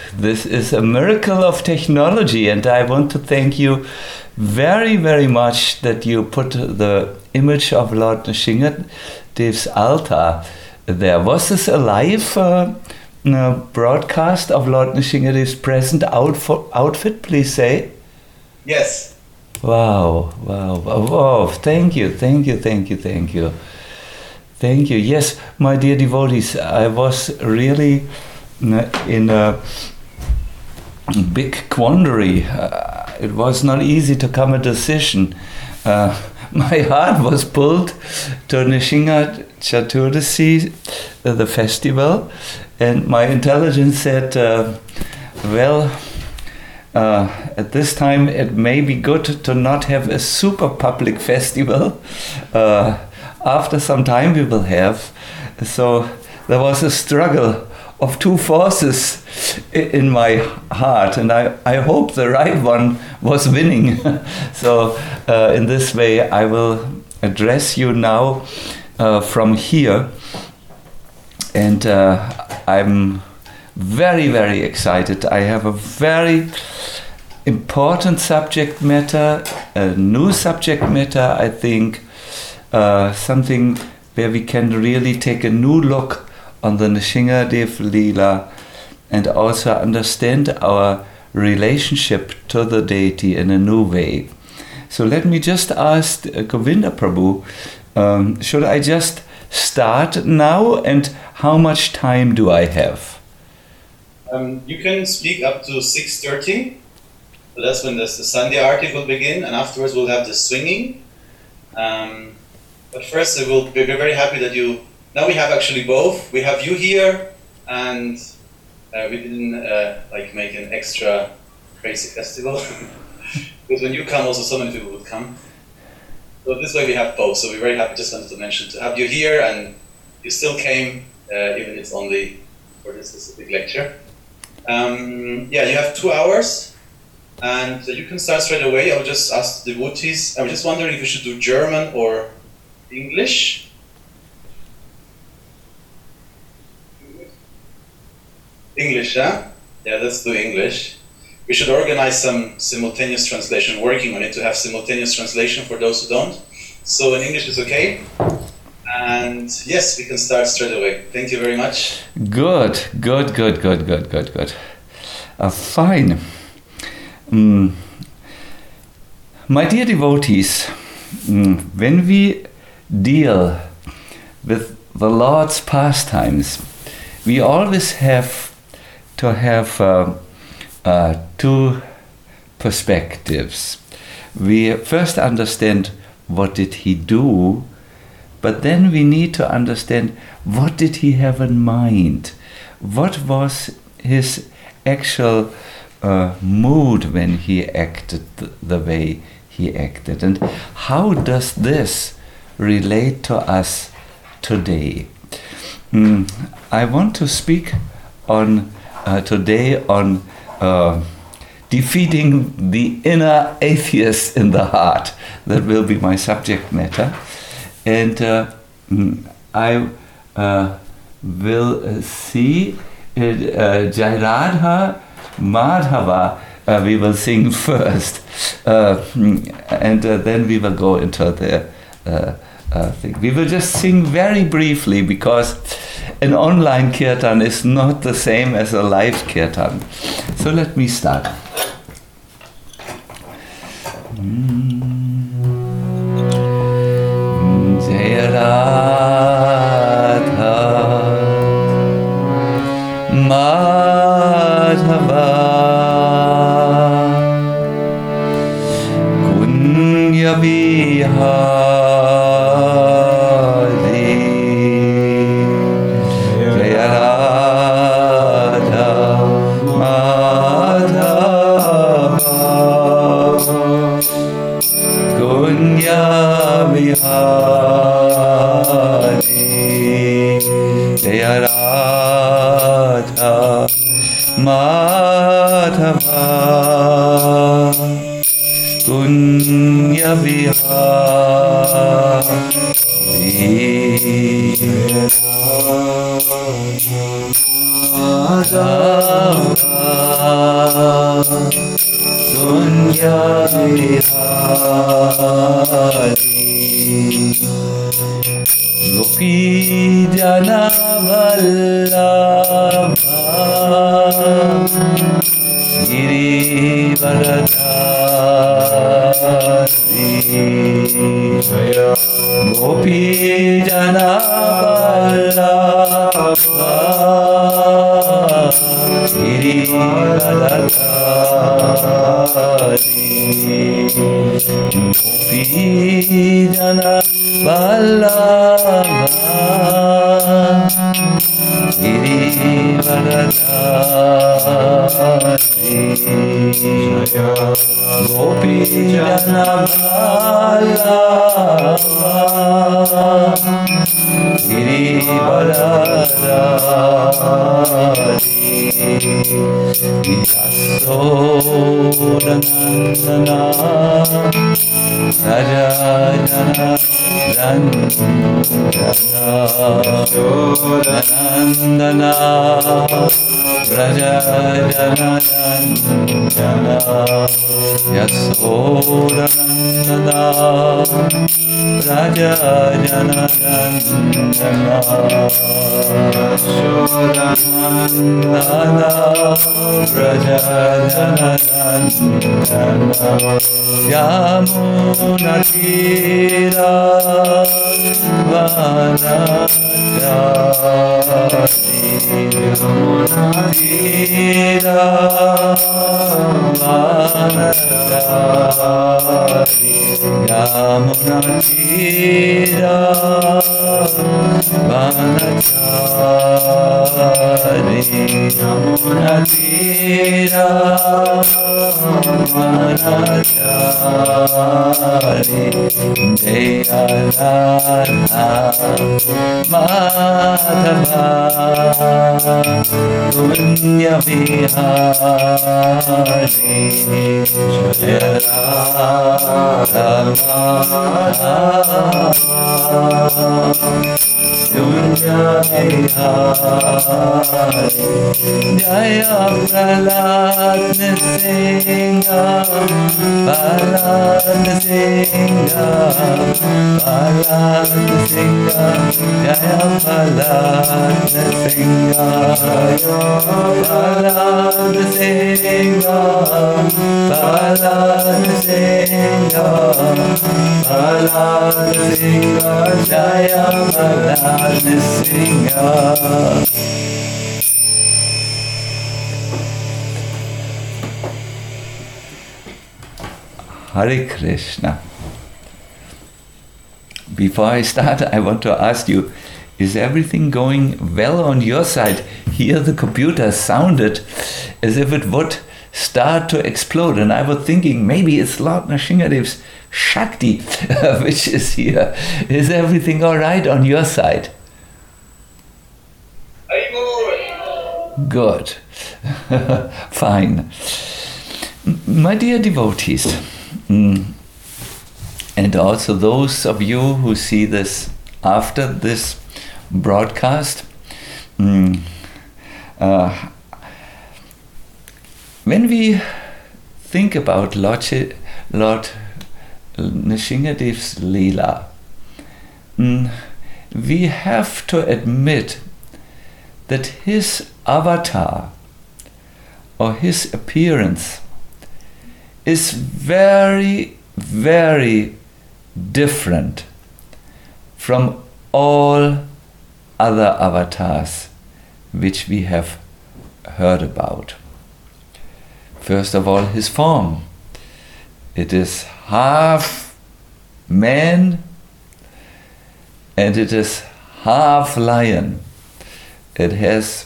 this is a miracle of technology, and I want to thank you very, very much that you put the image of Lord Nrsingadev's altar there. Was this a live broadcast of Lord Nrsingadev's present outfit, please say? Yes. Wow. Thank you. Yes, my dear devotees, I was really in a big quandary. It was not easy to come a decision. My heart was pulled to Nrsinga Chaturdasi, the festival, and my intelligence said, at this time it may be good to not have a super public festival. After some time we will have. So there was a struggle of two forces in my heart, and I hope the right one was winning. So in this way I will address you now from here, and I'm very, very excited. I have a very important subject matter, a new subject matter, I think, something where we can really take a new look on the Nrsingadev Leela and also understand our relationship to the deity in a new way. So let me just ask Govinda Prabhu, should I just start now, and how much time do I have? You can speak up to 6:30. So that's when the Sandhya Arati will begin, and afterwards we'll have the swinging. But first, we're very happy that you... Now we have actually both. We have you here, and we didn't make an extra crazy festival. Because when you come, also so many people would come. So this way we have both. So we're very happy, just wanted to mention, to have you here, and you still came, even if it's only for this specific lecture. You have 2 hours, and you can start straight away. I'll just ask the devotees. I was just wondering if we should do German or English. English, huh? Yeah, let's do English. We should organize some simultaneous translation, working on it to have simultaneous translation for those who don't. So in English is okay. And yes, we can start straight away. Thank you very much. Good. Fine. My dear devotees, when we deal with the Lord's pastimes, we always have to have two perspectives. We first understand what did he do, but then we need to understand what did he have in mind. What was his actual mood when he acted the way he acted, and how does this relate to us today? I want to speak on today on defeating the inner atheist in the heart. That will be my subject matter, and I will see Jai Radha Madhava. We will sing first, and then we will go into the thing. We will just sing very briefly, because an online kirtan is not the same as a live kirtan. So let me start. Jai Radha Madhava Kunya Vihari Jai Radha Madhava Kunya Vihari Jai Radha Madhava Kunya Vihari Madhava Bihari Gopi Jana Vallabha Girivaradhari Gopi Jana Vallabha Girivaradhari Gopi Jana Vallabha Girivaradhari Gopi Jana Vallabha Girivaradhari Yasodanandana Raja Jana Nandana Raja Jana Yasodanandana Raja Jana Yasodanandana Raja Jana Yamuna Tira Vanachari Yamuna Tira Vanachari Yamuna Tira Vanachari Yamuna Tira Vanachari Jayalana Madhava Punya Vihari Jayalana Punya Vihari Jaya Prahlad Nrsimha Prahlad Nrsimha Prahlad Nrsimha Jaya Prahlad Nrsimha Prahlad Nrsimha Prahlad Nrsimha Prahlad Nrsimha Jaya Prahlad Nrsimha. Hare Krishna. Before I start, I want to ask you, is everything going well on your side? Here the computer sounded as if it would start to explode, and I was thinking maybe it's Lord Nrsingadev's Shakti which is here. Is everything all right on your side? Good. Fine. My dear devotees, and also those of you who see this after this broadcast, when we think about Lord Nrsingadev's Leela, we have to admit that his avatar or his appearance is very, very different from all other avatars which we have heard about. First of all, his form. It is half man and it is half lion. It has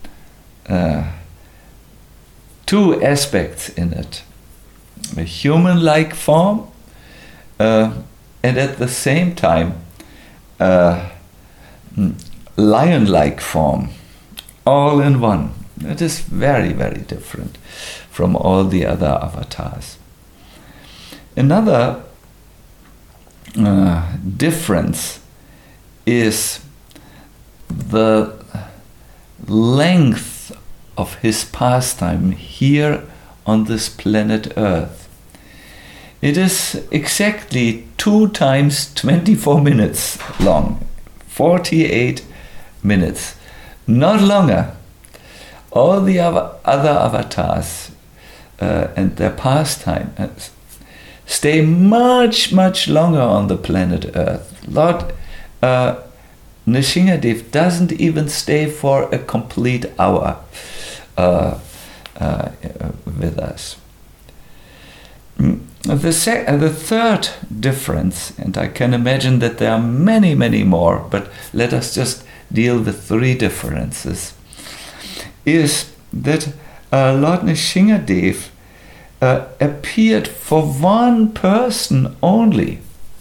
two aspects in it. A human-like form and at the same time lion-like form, all in one. It is very, very different from all the other avatars. Another difference is the length of his pastime here on this planet Earth. It is exactly 2 times 24 minutes long, 48 minutes, not longer. All the other avatars and their pastime stay much, much longer on the planet Earth. Lord Nrsingadev doesn't even stay for a complete hour with us. The third difference, and I can imagine that there are many, many more, but let us just deal with 3 differences, is that Lord Nrsingadev appeared for one person only,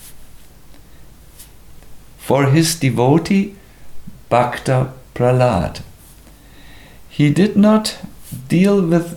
for his devotee Bhakta Prahlad. He did not deal with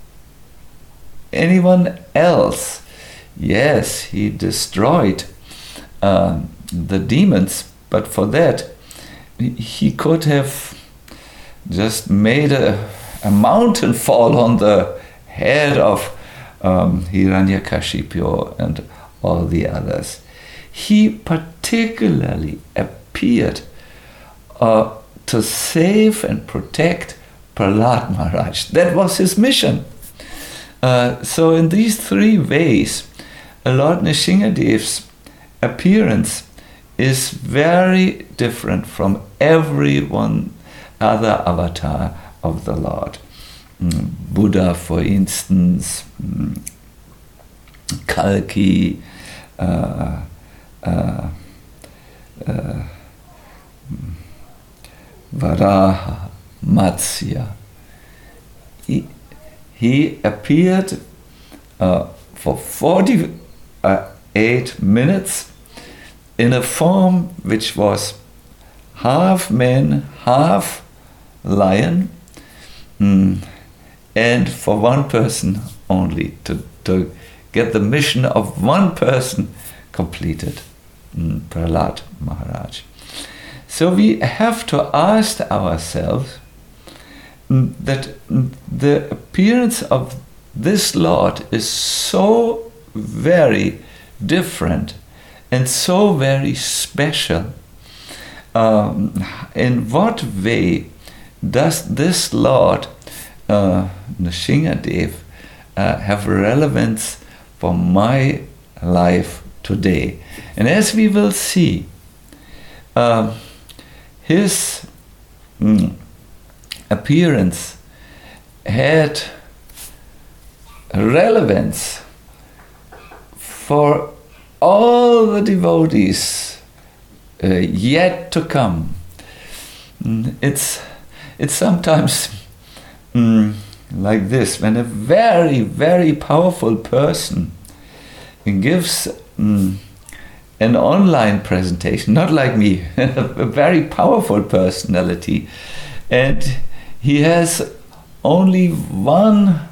anyone else. Yes, he destroyed the demons, but for that he could have just made a mountain fall on the head of Hiranyakashipu and all the others. He particularly appeared to save and protect Prahlad Maharaj. That was his mission. So in these 3 ways, Lord Nrsingadev's appearance is very different from every one other avatar of the Lord. Buddha, for instance, Kalki, Varaha, Matsya. He appeared for 48 minutes in a form which was half man, half lion, and for one person only, to get the mission of one person completed, Prahlad Maharaj. So we have to ask ourselves that the appearance of this Lord is so very different and so very special. In what way does this Lord Nrsingadev have relevance for my life today? And as we will see, his appearance had relevance for all the devotees yet to come. It's sometimes like this: when a very, very powerful person gives an online presentation, not like me, a very powerful personality, and he has only one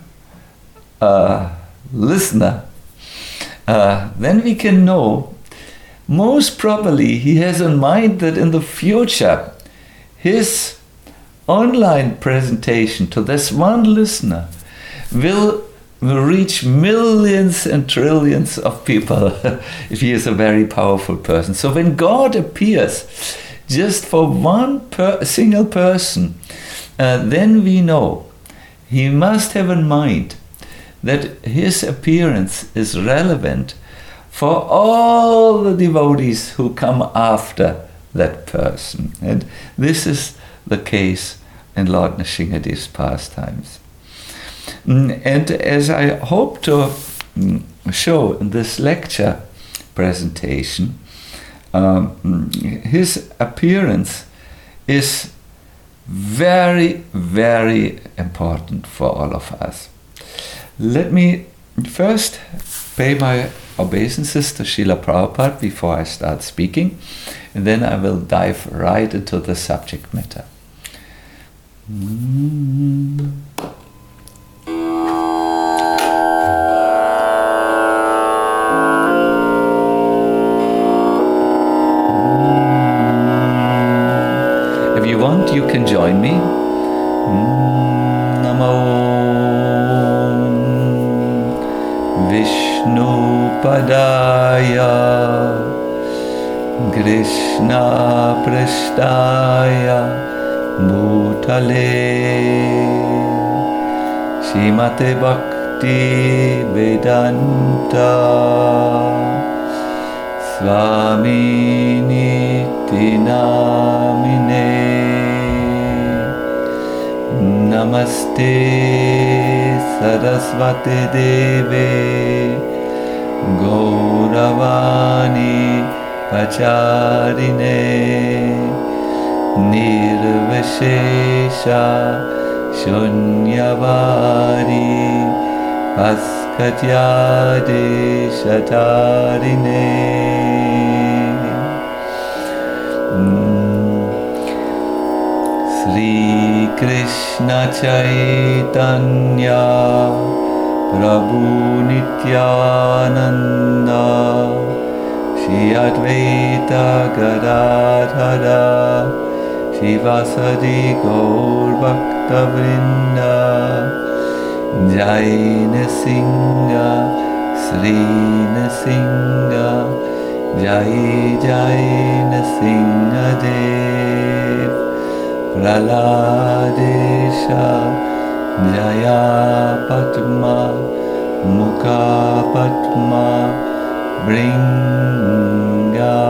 listener, then we can know most probably he has in mind that in the future his online presentation to this one listener will reach millions and trillions of people if he is a very powerful person. So when God appears just for one single person, then we know he must have in mind that his appearance is relevant for all the devotees who come after that person. And this is the case in Lord Nrsingadev's pastimes. And as I hope to show in this lecture presentation, his appearance is very, very important for all of us. Let me first pay my obeisances to Srila Prabhupada before I start speaking, and then I will dive right into the subject matter. If you want, you can join me. Namo Vishnu padaya Krishna prasthaya bhutale Srimate Bhakti Vedanta Swami Niti Namine Namaste Saraswati Deve Gauravani Pacharine Nirvishesha Shunyavari Paskatyade Shatarine Sri Krishna Chaitanya Prabhu Nityananda Shri Advaita Gadadhara Shivasadi Gaur Bhakta Vrinda Jai Nrsimha Sri Nrsimha Jai Jai Nrsimha Dev Praladesha Jaya Padma Mukha Padma Bringa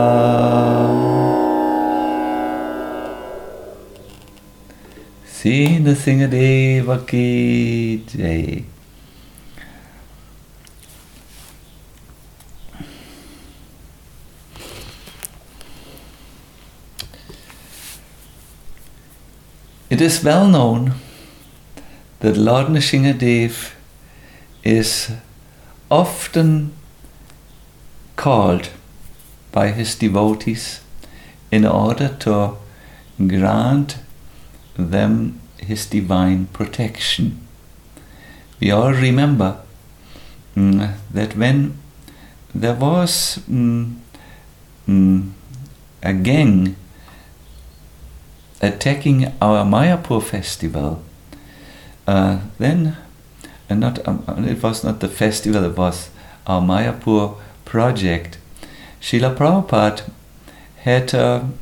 Sri Nrsimhadeva ki jai. It is well known that Lord Nrsimhadev is often called by his devotees in order to grant them his divine protection. We all remember that when there was a gang attacking our Mayapur festival, then it was not the festival, it was our Mayapur project. Srila Prabhupada had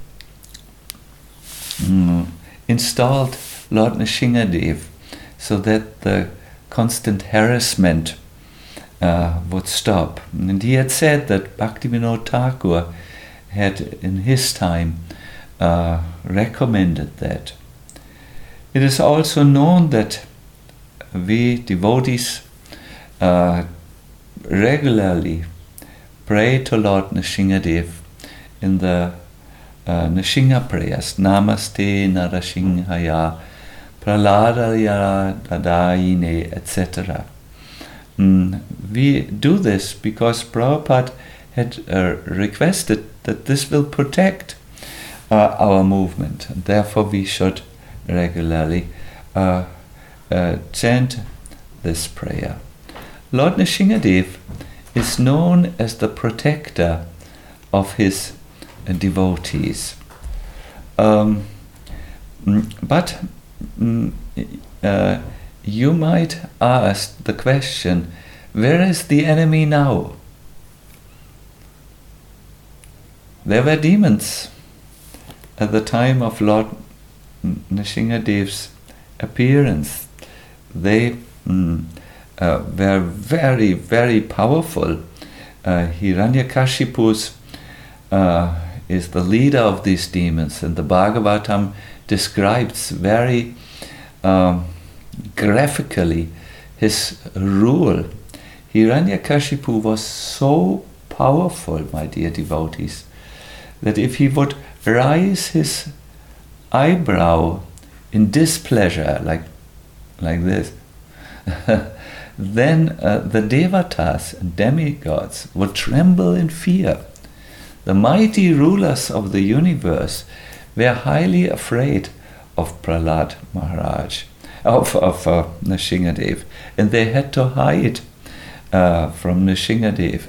installed Lord Nrsimhadev so that the constant harassment would stop. And he had said that Bhaktivinoda Thakur had in his time recommended that. It is also known that we devotees regularly pray to Lord Nrsimhadev in the Nrsimha prayers, Namaste Narasimhaya, Praladaya Dadaine, etc. We do this because Prabhupada had requested that this will protect our movement, and therefore we should regularly chant this prayer. Lord Nrsimhadev is known as the protector of his devotees. But you might ask the question, where is the enemy now? There were demons at the time of Lord Nrsimhadev's appearance. They were very, very powerful. Hiranyakashipu is the leader of these demons, and the Bhagavatam describes very graphically his rule. Hiranyakashipu was so powerful, my dear devotees, that if he would raise his eyebrow in displeasure, like this, then the devatas and demigods would tremble in fear. The mighty rulers of the universe were highly afraid of Prahlad Maharaj, of Nrsimhadev, and they had to hide from Nrsimhadev,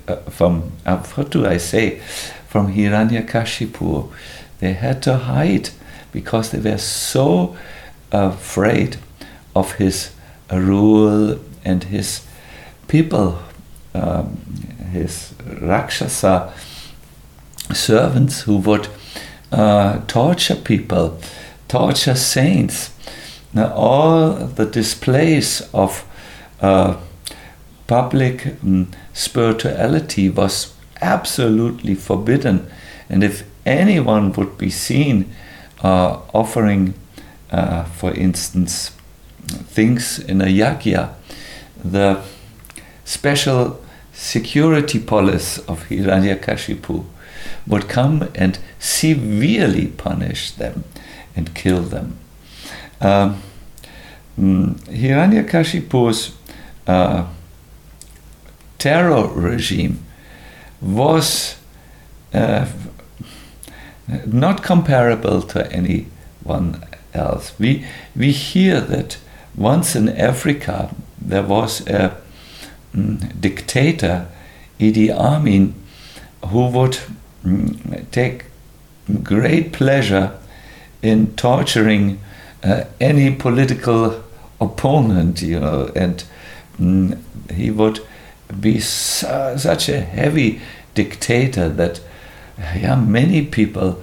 from Hiranyakashipu. They had to hide because they were so afraid of his rule and his people his Rakshasa servants who would torture people, torture saints. Now, all the displays of public spirituality was absolutely forbidden, and if anyone would be seen offering, for instance, things in a yajna, the special security police of Hiranyakashipu would come and severely punish them and kill them. Hiranyakashipu's terror regime was not comparable to anyone else. We hear that once in Africa there was a dictator, Idi Amin, who would take great pleasure in torturing any political opponent, and he would be such a heavy dictator that many people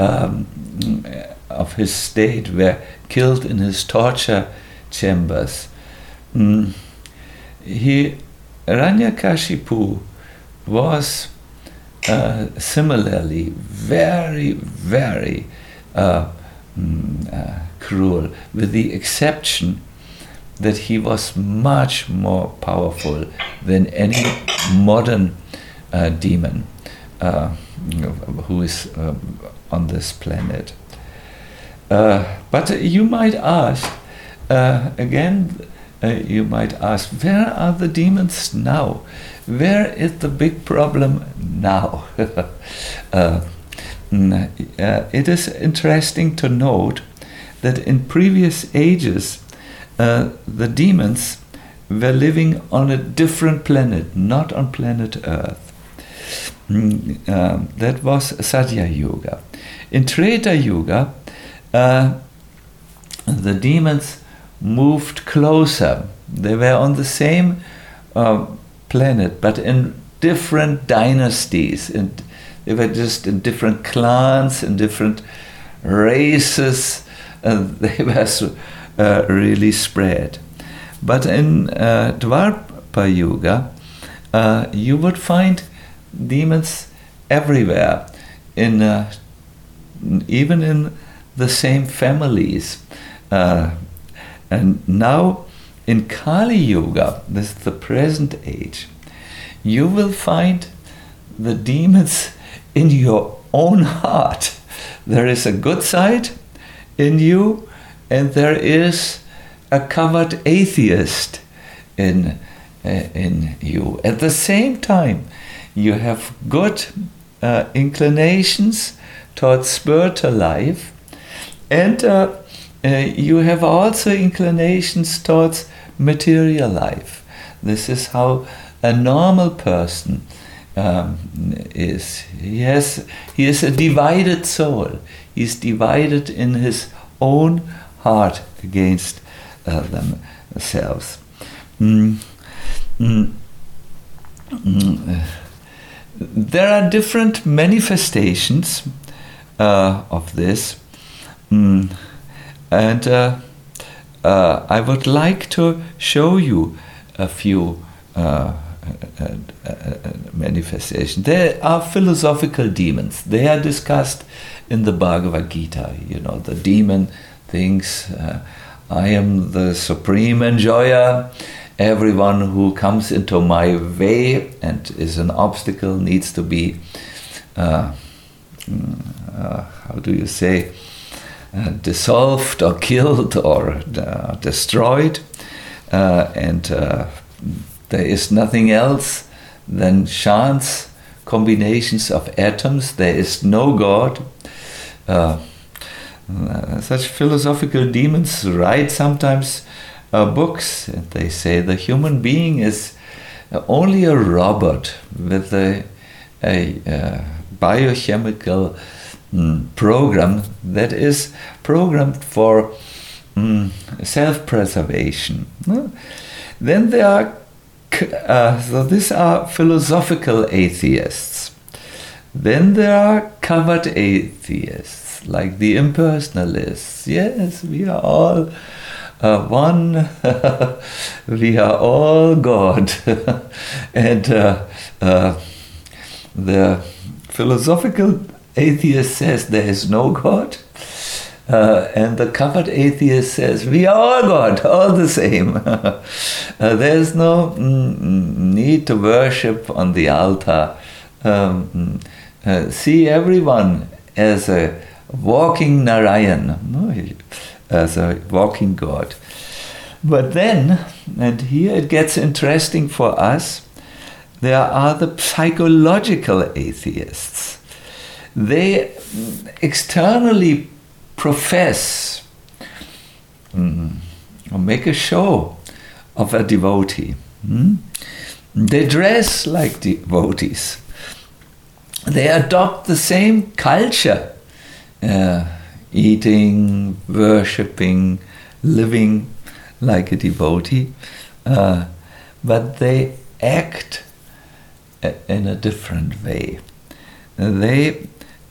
of his state were killed in his torture chambers. Hiranyakashipu was similarly very, very cruel, with the exception that he was much more powerful than any modern demon who is on this planet. But you might ask, you might ask, where are the demons now? Where is the big problem now? It is interesting to note that in previous ages, the demons were living on a different planet, not on planet Earth. That was Satya Yuga. In Treta Yuga, the demons moved closer. They were on the same planet, but in different dynasties, and they were just in different clans, in different races. They were really spread. But in Dwapara Yuga, you would find demons everywhere, even in the same families. And now in Kali Yuga, this is the present age, you will find the demons in your own heart. There is a good side in you, and there is a covered atheist in you. At the same time, you have good inclinations towards spiritual life, and you have also inclinations towards material life. This is how a normal person is. He is a divided soul. He's divided in his own heart against themselves. There are different manifestations of this, and I would like to show you a few manifestations. There are philosophical demons. They are discussed in the Bhagavad Gita. The demon thinks, I am the supreme enjoyer. Everyone who comes into my way and is an obstacle needs to be, how do you say, dissolved or killed or destroyed. And there is nothing else than chance combinations of atoms. There is no God. Such philosophical demons write sometimes books, and they say the human being is only a robot with a biochemical program that is programmed for self-preservation. Then there are So these are philosophical atheists. Then there are covert atheists, like the impersonalists. Yes, we are all one. We are all God. And the philosophical atheist says there is no God. And the covert atheist says, we are all God, all the same. There's no need to worship on the altar. See everyone as a walking Narayan, as a walking God. But then, and here it gets interesting for us, there are the psychological atheists. They externally profess or make a show of a devotee. They dress like devotees. They adopt the same culture, eating, worshipping, living like a devotee, but they act in a different way. They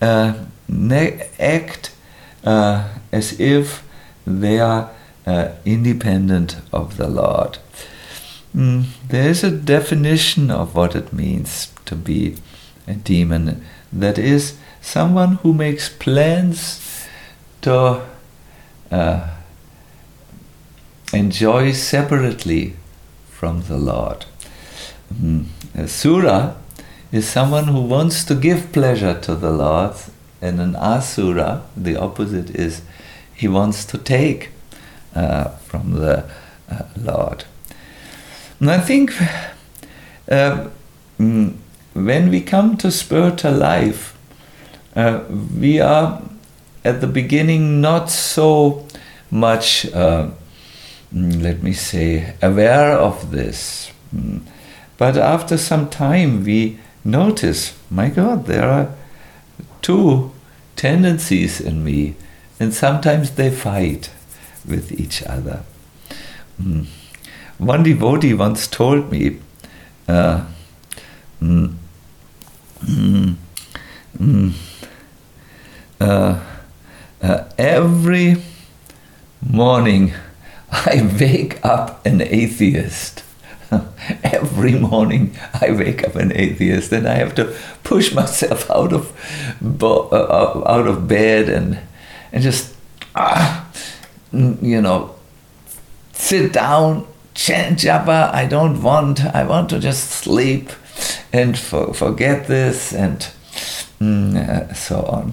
act as if they are independent of the Lord. There is a definition of what it means to be a demon. That is, someone who makes plans to enjoy separately from the Lord. A Sura is someone who wants to give pleasure to the Lord, and an Asura, the opposite, is he wants to take from the Lord. And I think when we come to spiritual life, we are at the beginning not so much, let me say, aware of this. But after some time we notice, my God, there are two tendencies in me, and sometimes they fight with each other. One devotee once told me, every morning I wake up an atheist. Every morning I wake up an atheist, and I have to push myself out of bed and just sit down, chant japa. I want to just sleep and forget this and so on.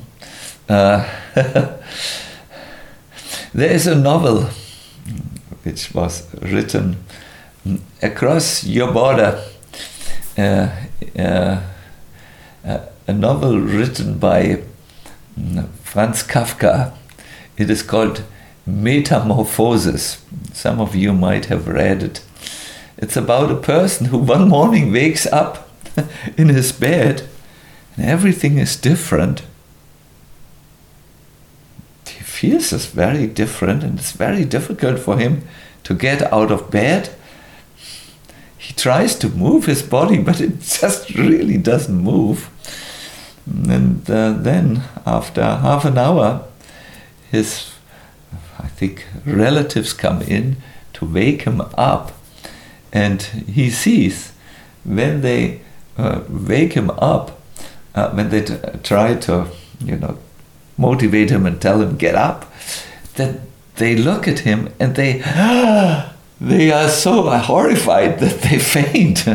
There is a novel which was written across your border, a novel written by Franz Kafka. It is called Metamorphosis. Some of you might have read it. It's about a person who one morning wakes up in his bed and everything is different. He feels it's very different, and it's very difficult for him to get out of bed. He tries to move his body, but it just really doesn't move. And then, after half an hour, his, I think, relatives come in to wake him up. And he sees, when they wake him up, when they try to, motivate him and tell him, get up, that they look at him and they are so horrified that they faint.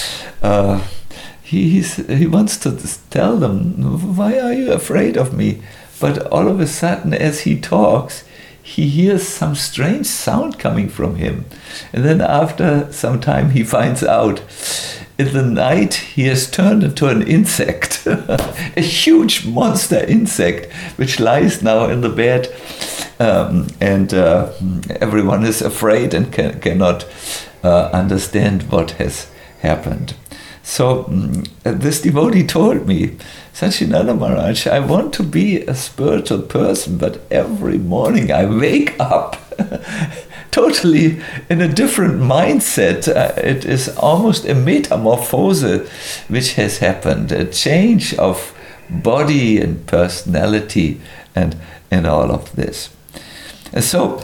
He wants to tell them, why are you afraid of me? But all of a sudden, as he talks, he hears some strange sound coming from him. And then after some time, he finds out in the night he has turned into an insect, a huge monster insect, which lies now in the bed. And everyone is afraid and cannot understand what has happened. So this devotee told me, Sachinanda Maharaj, I want to be a spiritual person, but every morning I wake up totally in a different mindset. It is almost a metamorphosis which has happened, a change of body and personality and all of this. So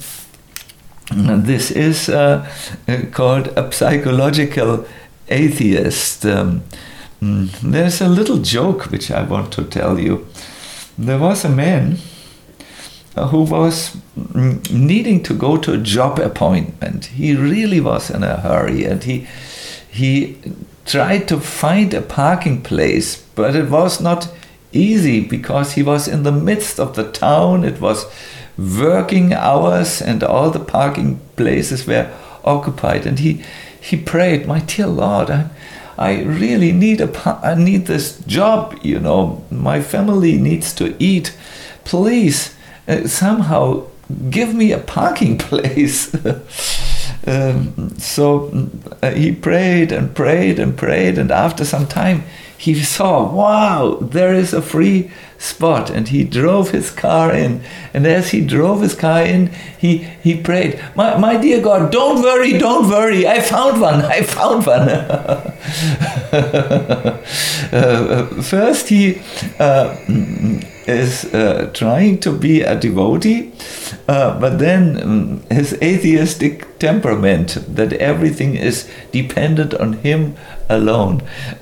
this is called a psychological atheist. There's a little joke which I want to tell you. There was a man who was needing to go to a job appointment. He really was in a hurry, and he tried to find a parking place, but it was not easy because he was in the midst of the town. It was working hours and all the parking places were occupied, and he prayed, "My dear Lord, I really need I need this job, you know, my family needs to eat. Please somehow give me a parking place." So he prayed and prayed and prayed, and after some time he saw, wow, there is a free spot, and he drove his car in. And as he drove his car in, he prayed, my dear God, don't worry, I found one. First he is trying to be a devotee, but then his atheistic temperament, that everything is dependent on him alone,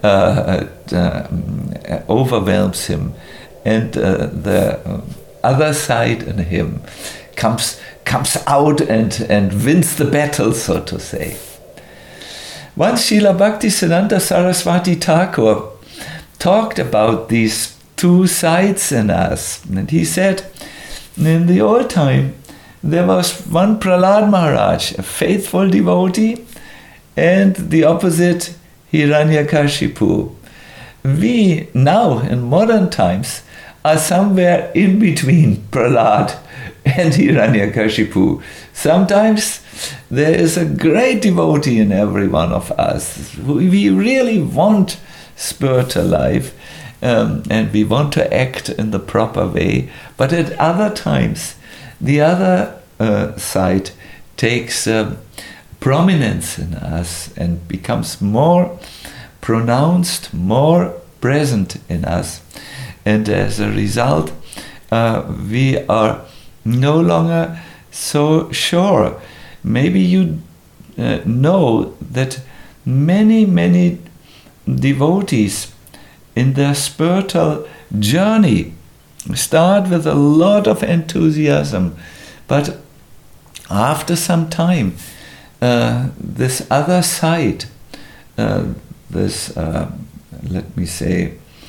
overwhelms him, and the other side in him comes out and wins the battle, so to say. Once Srila Bhaktisiddhanta Saraswati Thakur talked about these two sides in us, and he said, in the old time there was one Prahlad Maharaj, a faithful devotee, and the opposite Hiranyakashipu. We now in modern times are somewhere in between Prahlad and Hiranyakashipu. Sometimes there is a great devotee in every one of us. We really want spiritual life, and we want to act in the proper way, but at other times the other side takes prominence in us and becomes more pronounced, more present in us, and as a result we are no longer so sure. Maybe you know that many devotees in their spiritual journey start with a lot of enthusiasm, but after some time this other side, this let me say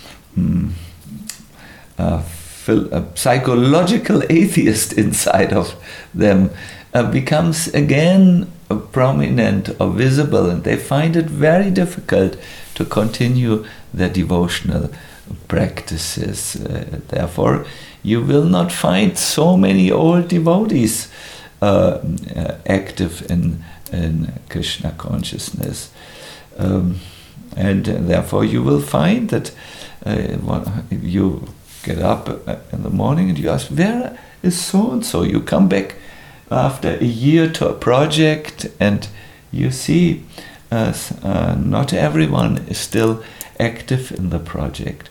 a psychological atheist inside of them becomes again prominent or visible, and they find it very difficult to continue their devotional practices. Therefore, you will not find so many old devotees active in Krishna consciousness. And therefore you will find that you get up in the morning and you ask, where is so-and-so? You come back after a year to a project and you see not everyone is still active in the project.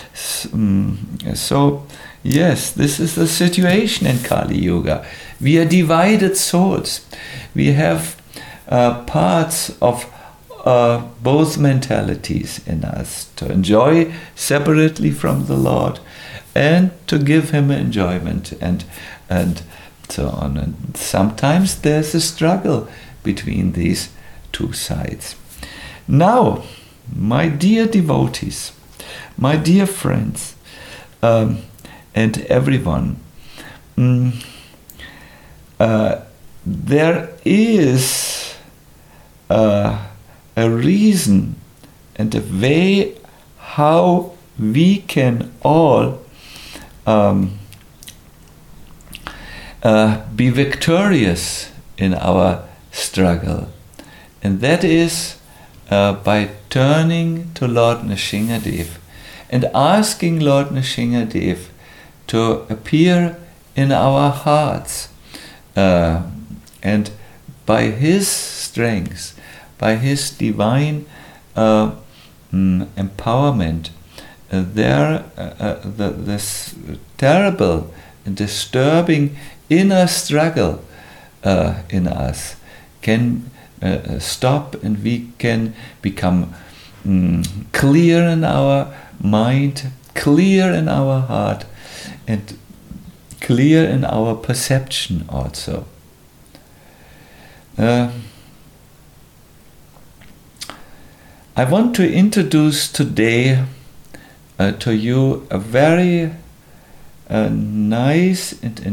So yes, this is the situation in Kali Yuga. We are divided souls. We have parts of both mentalities in us, to enjoy separately from the Lord and to give Him enjoyment and so on. And sometimes there's a struggle between these two sides. Now, my dear devotees, my dear friends, and everyone, there is a reason and a way how we can all be victorious in our struggle, and that is by turning to Lord Nrsingadev and asking Lord Nrsingadev to appear in our hearts and by his strength, by his divine empowerment, this terrible and disturbing inner struggle in us can stop, and we can become clear in our mind, clear in our heart, and clear in our perception also. I want to introduce today to you a very nice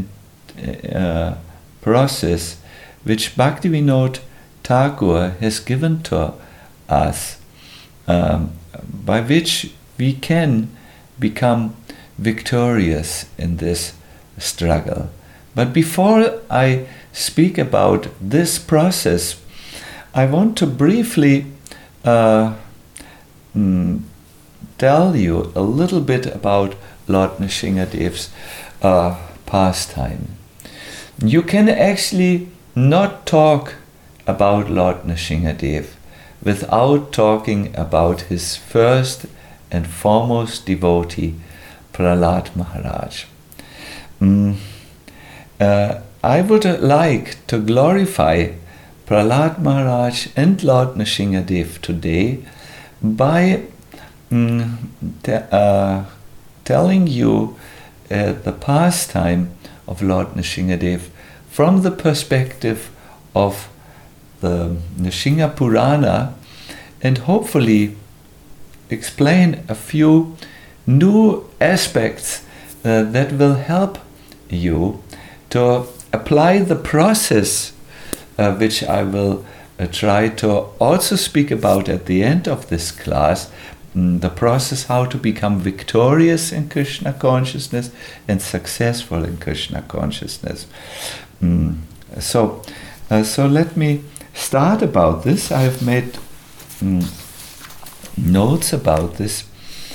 process which Bhaktivinoda Thakur has given to us, by which we can become victorious in this struggle. But before I speak about this process, I want to briefly tell you a little bit about Lord Nrsingadev's pastime. You can actually not talk about Lord Nrsingadev without talking about his first and foremost devotee, Prahlad Maharaj. I would like to glorify Prahlad Maharaj and Lord Nrsingadev today by telling you the pastime of Lord Nrsingadev from the perspective of the Nrsinga Purana, and hopefully explain a few new aspects that will help you to apply the process which I will try to also speak about at the end of this class, the process how to become victorious in Krishna consciousness and successful in Krishna consciousness. So let me start about this. I have made notes about this.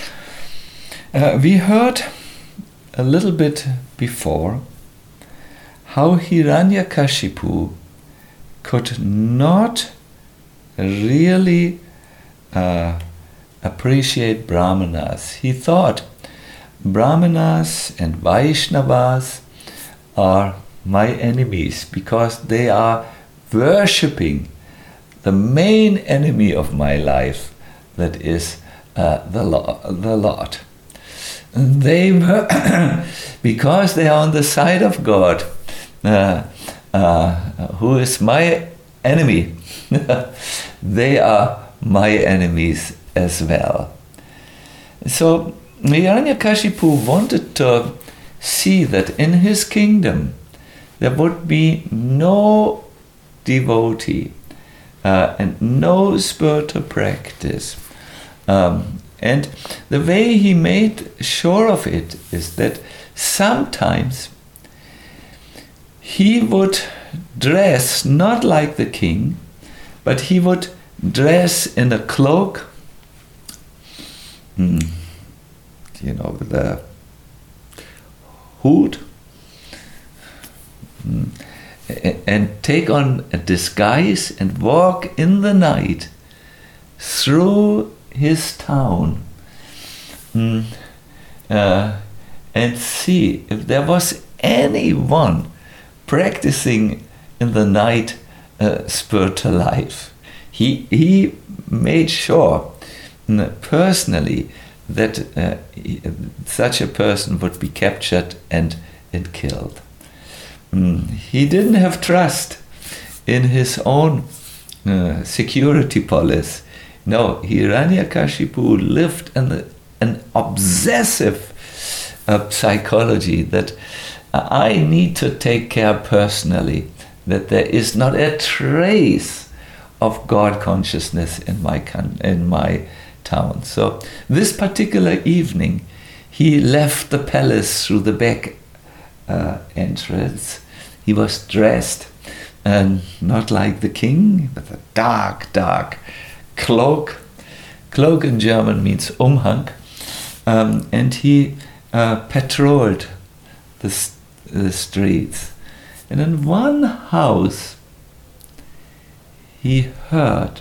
We heard a little bit before how Hiranyakashipu could not really appreciate Brahmanas. He thought Brahmanas and Vaishnavas are my enemies because they are worshipping the main enemy of my life, that is the Lord. They were because they are on the side of God, who is my enemy. They are my enemies as well. So Hiranyakashipu wanted to see that in his kingdom there would be no devotee and no spiritual practice. And the way he made sure of it is that sometimes he would dress not like the king, but he would dress in a cloak, with a hood, and take on a disguise and walk in the night through his town and see if there was anyone practicing in the night spiritual life. He made sure personally that such a person would be captured and killed. He didn't have trust in his own security police. No, Hiranyakashipu lived in an obsessive psychology that I need to take care personally, that there is not a trace of God consciousness in my town. So this particular evening, he left the palace through the back entrance. He was dressed, and not like the king, with a dark cloak. Cloak in German means Umhang, and he patrolled the streets. And in one house, he heard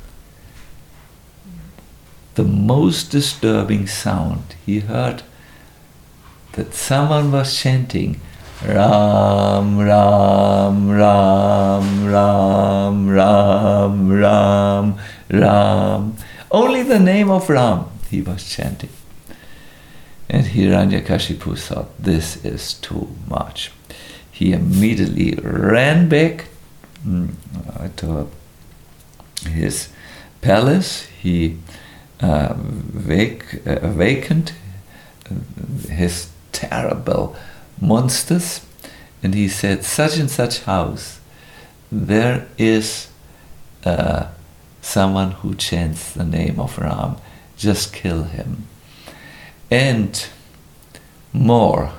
the most disturbing sound. He heard that someone was chanting Ram, Ram, Ram, Ram, Ram, Ram, Ram. Only the name of Ram he was chanting. And Hiranyakashipu thought, this is too much. He immediately ran back to his palace. He awakened his terrible monsters, and he said, such and such house, there is someone who chants the name of Ram, just kill him. And more,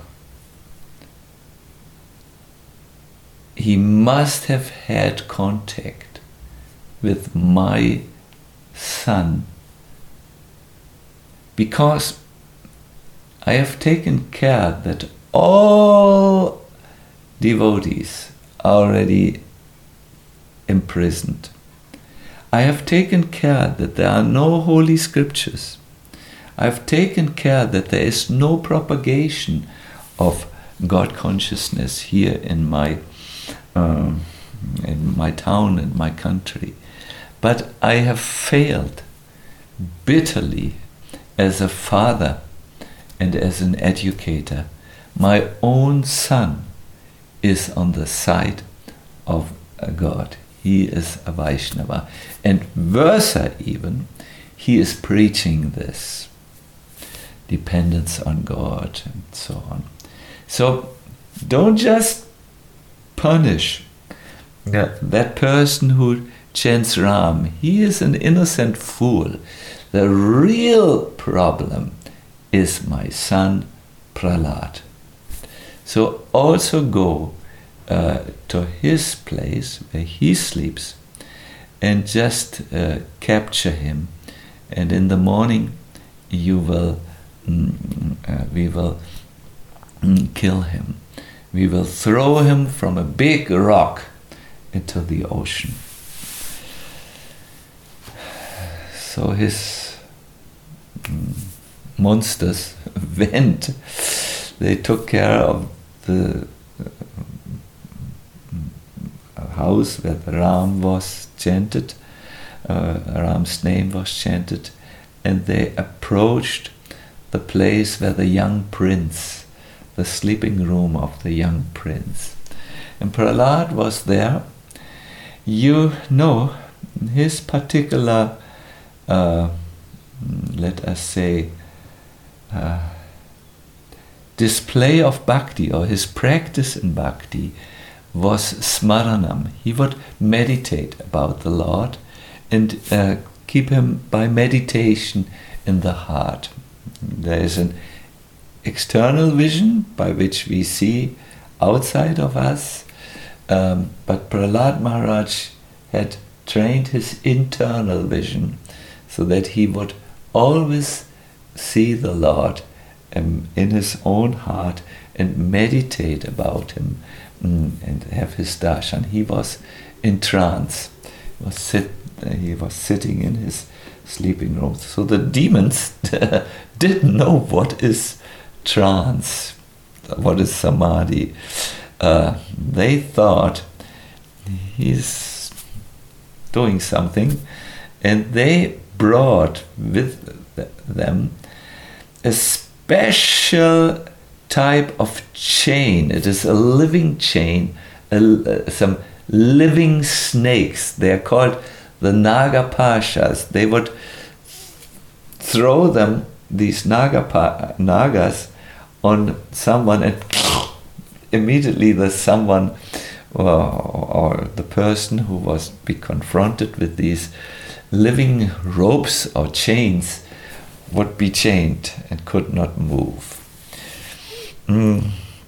he must have had contact with my son, because I have taken care that all devotees are already imprisoned. I have taken care that there are no holy scriptures. I have taken care that there is no propagation of God consciousness here in my town, in my country. But I have failed bitterly as a father and as an educator. My own son is on the side of God. He is a Vaishnava. And versa even, he is preaching this dependence on God and so on. So don't just punish that person who chants Ram. He is an innocent fool. The real problem is my son Prahlad. So also go to his place where he sleeps and just capture him. And in the morning we will kill him. We will throw him from a big rock into the ocean. So his monsters went. They took care of the house where the Ram was chanted, Ram's name was chanted, and they approached the place where the young prince, the sleeping room of the young prince. And Prahlad was there. You know, his particular, let us say, display of bhakti, or his practice in bhakti, was smaranam. He would meditate about the Lord and keep him by meditation in the heart. There is an external vision by which we see outside of us, but Prahlad Maharaj had trained his internal vision so that he would always see the Lord in his own heart and meditate about him and have his darshan. He was in trance. He was sitting in his sleeping room. So the demons didn't know what is trance, what is samadhi. They thought he's doing something, and they brought with them a special type of chain. It is a living chain, some living snakes. They are called the Nagapashas. They would throw them, these Nagas, on someone, and immediately the someone or the person who was be confronted with these living ropes or chains would be chained and could not move. And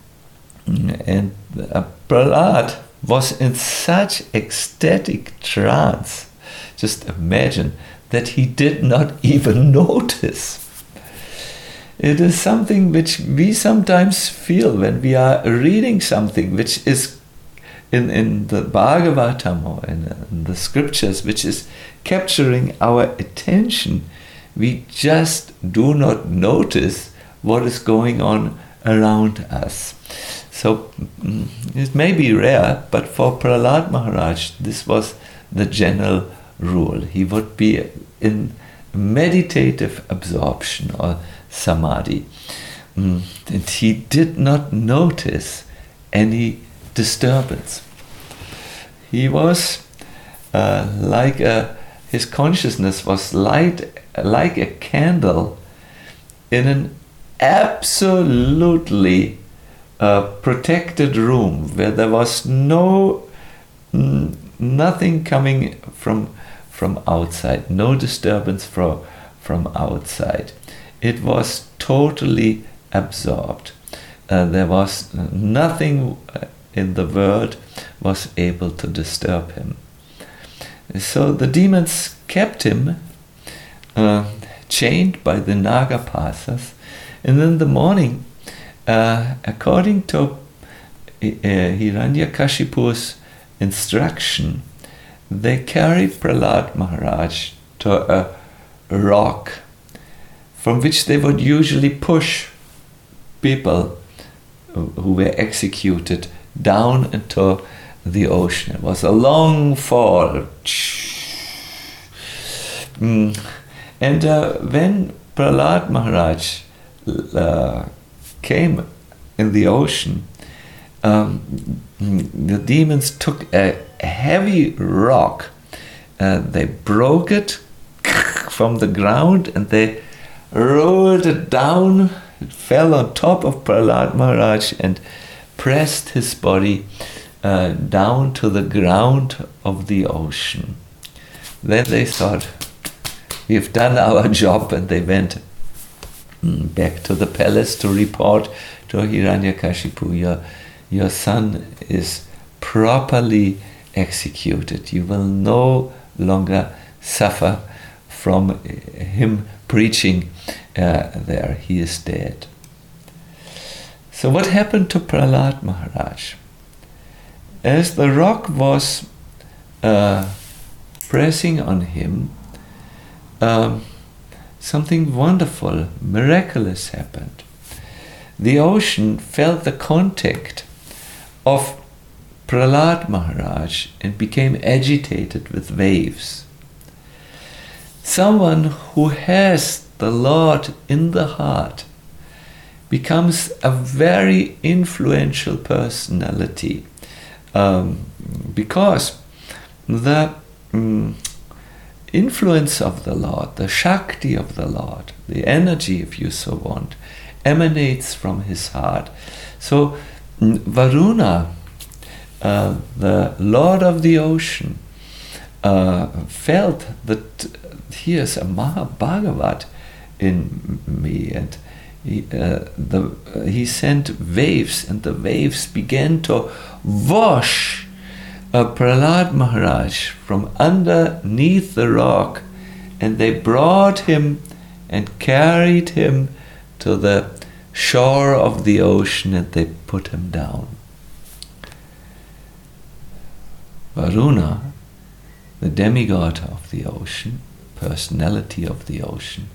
Prahlad was in such ecstatic trance, just imagine, that he did not even notice. It is something which we sometimes feel when we are reading something which is in the Bhagavatam or in the scriptures which is capturing our attention, we just do not notice what is going on around us. So it may be rare, but for Prahlad Maharaj, this was the general rule. He would be in meditative absorption or samadhi. And he did not notice any disturbance. He was his consciousness was like a candle in an absolutely protected room where there was nothing coming from outside, no disturbance from outside. It was totally absorbed. There was nothing in the world was able to disturb him. So the demons kept him chained by the Nagapasas, and in the morning, according to Hiranyakashipu's instruction, they carried Prahlad Maharaj to a rock from which they would usually push people who were executed down into the ocean. It was a long fall. And when Prahlad Maharaj came in the ocean, the demons took a heavy rock, they broke it from the ground and they rolled it down. It fell on top of Prahlad Maharaj and pressed his body down to the ground of the ocean. Then they thought, we've done our job, and they went back to the palace to report to Hiranyakashipu, your son is properly executed. You will no longer suffer from him preaching there. He is dead. So what happened to Prahlad Maharaj? As the rock was pressing on him, something wonderful, miraculous happened. The ocean felt the contact of Prahlad Maharaj and became agitated with waves. Someone who has the Lord in the heart becomes a very influential personality, because the influence of the Lord, the Shakti of the Lord, the energy, if you so want, emanates from his heart. So Varuna, the Lord of the ocean, felt that here's a Mahabhagavat in me, and he sent waves, and the waves began to wash Prahlad Maharaj from underneath the rock, and they brought him and carried him to the shore of the ocean, and they put him down. Varuna, the demigod of the ocean, personality of the ocean,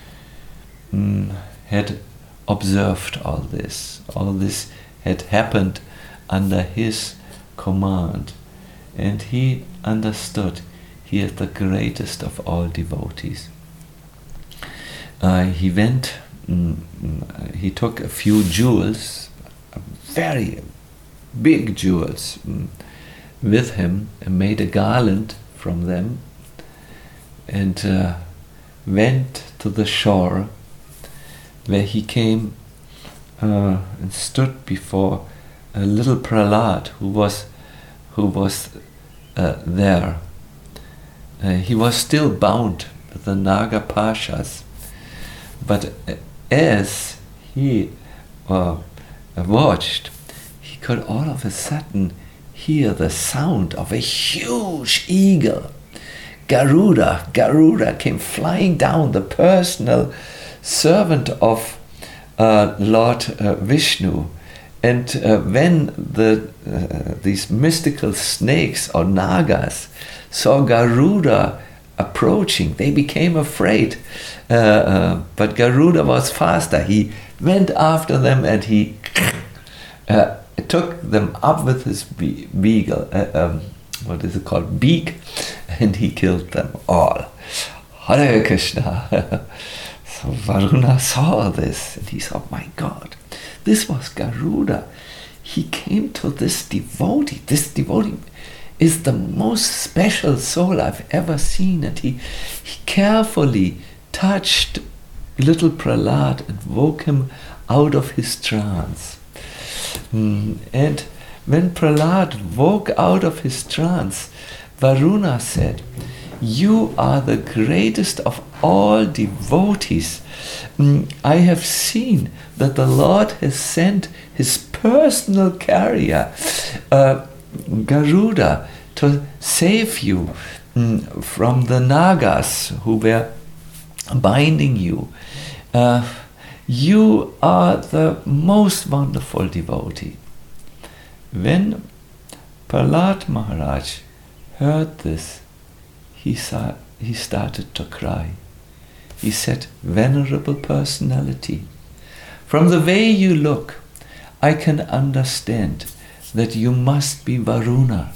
had observed all this. All this had happened under his command, and he understood he is the greatest of all devotees. He went, he took a few jewels, very big jewels, with him, and made a garland from them, and went to the shore, where he came and stood before a little Prahlad who was there. He was still bound with the Naga Pashas, but as he watched, he could all of a sudden hear the sound of a huge eagle. Garuda came flying down, the personal servant of Lord Vishnu, And when these mystical snakes or nagas saw Garuda approaching, they became afraid. But Garuda was faster. He went after them and he took them up with his beagle. What is it called? Beak, and he killed them all. Hare Krishna. So Varuna saw this and he thought, my God, this was Garuda. He came to this devotee. This devotee is the most special soul I've ever seen. And he carefully touched little Prahlad and woke him out of his trance. And when Prahlad woke out of his trance, Varuna said, you are the greatest of all devotees. I have seen that the Lord has sent his personal carrier, Garuda, to save you from the Nagas who were binding you. You are the most wonderful devotee. When Prahlad Maharaj heard this, he started to cry. He said, Venerable Personality, from the way you look, I can understand that you must be Varuna.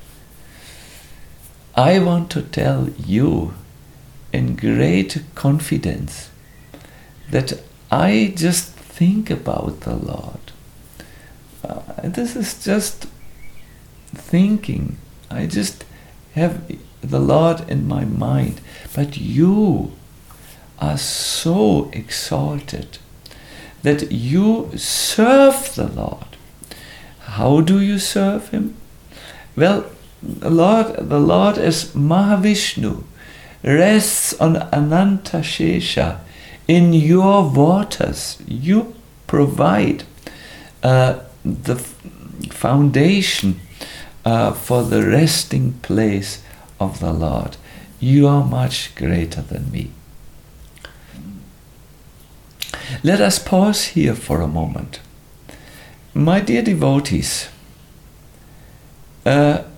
I want to tell you in great confidence that I just think about the Lord. This is just thinking. I just have the Lord in my mind. But you are so exalted that you serve the Lord. How do you serve him? Well, the Lord is Mahavishnu, rests on Ananta Shesha in your waters. You provide the foundation for the resting place of the Lord. You are much greater than me. Let us pause here for a moment. My dear devotees, a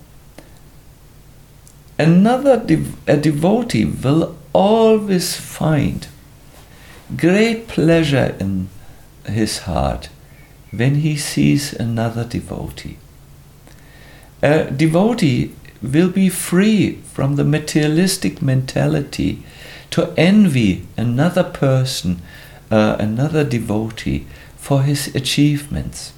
devotee will always find great pleasure in his heart when he sees another devotee. A devotee will be free from the materialistic mentality to envy another person, another devotee, for his achievements.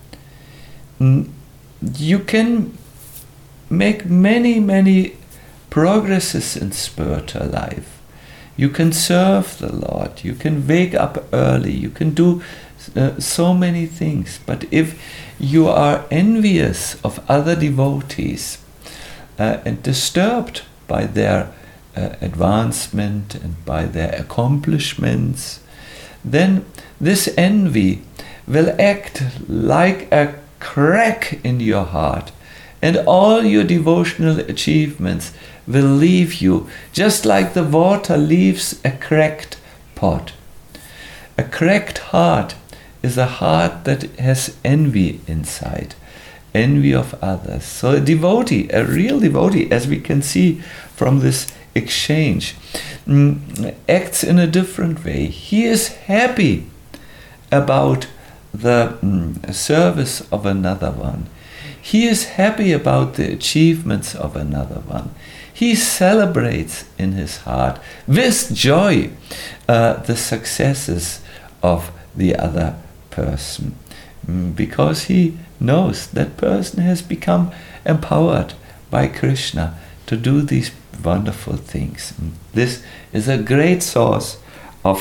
You can make many progresses in spiritual life. You can serve the Lord, you can wake up early, you can do so many things. But if you are envious of other devotees and disturbed by their advancement and by their accomplishments, then this envy will act like a crack in your heart, and all your devotional achievements will leave you, just like the water leaves a cracked pot. A cracked heart is a heart that has envy inside, envy of others. So a devotee, a real devotee, as we can see from this exchange, acts in a different way. He is happy about the service of another one. He is happy about the achievements of another one. He celebrates in his heart with joy the successes of the other person, because he knows that person has become empowered by Krishna to do these wonderful things. This is a great source of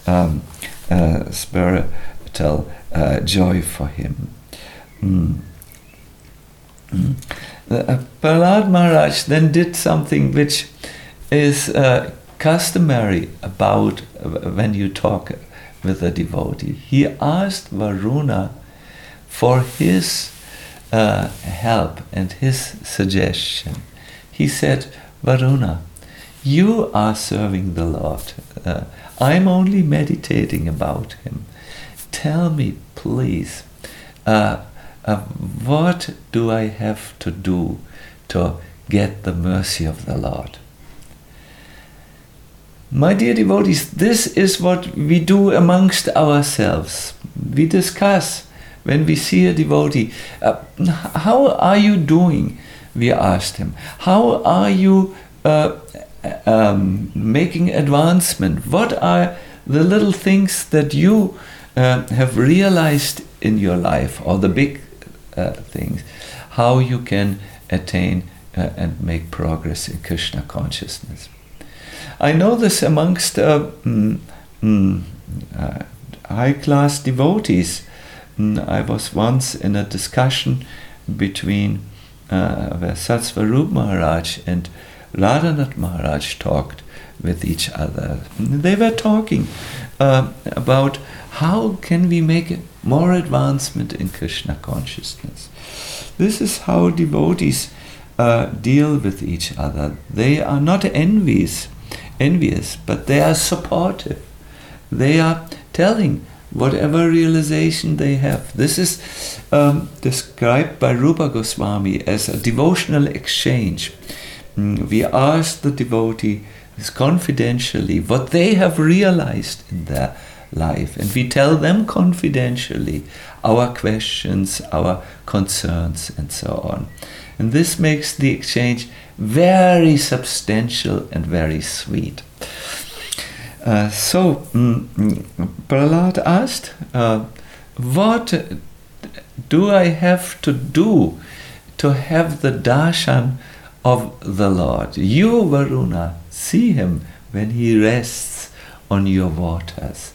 spiritual joy for him. Prahlad Maharaj then did something which is customary about when you talk with a devotee. He asked Varuna for his help and his suggestion. He said, Varuna, you are serving the Lord. I'm only meditating about him. Tell me, please, what do I have to do to get the mercy of the Lord? My dear devotees, this is what we do amongst ourselves. We discuss when we see a devotee. How are you doing? We asked him. How are you making advancement? What are the little things that you have realized in your life, or the big things? How you can attain and make progress in Krishna consciousness. I know this amongst high-class devotees. I was once in a discussion between where Satsvarup Maharaj and Radhanath Maharaj talked with each other. They were talking about how can we make more advancement in Krishna consciousness. This is how devotees deal with each other. They are not envious, but they are supportive. They are telling whatever realization they have. This is described by Rupa Goswami as a devotional exchange. We ask the devotees confidentially what they have realized in their life, and we tell them confidentially our questions, our concerns, and so on. And this makes the exchange very substantial and very sweet. So Prahlad asked, what do I have to do to have the darshan of the Lord? You, Varuna, see him when he rests on your waters.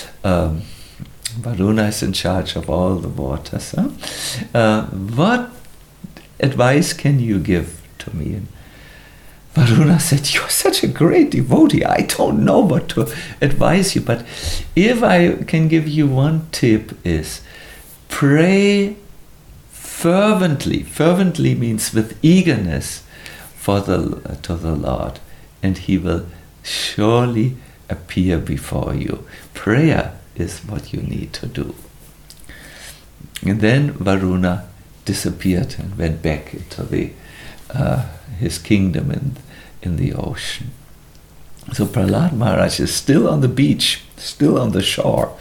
Varuna is in charge of all the waters. What advice can you give to me? And Varuna said, you're such a great devotee. I don't know what to advise you, but if I can give you one tip is pray fervently. Fervently means with eagerness to the Lord, and he will surely appear before you. Prayer is what you need to do. And then Varuna disappeared and went back into his kingdom in the ocean. So Prahlad Maharaj is still on the beach, still on the shore.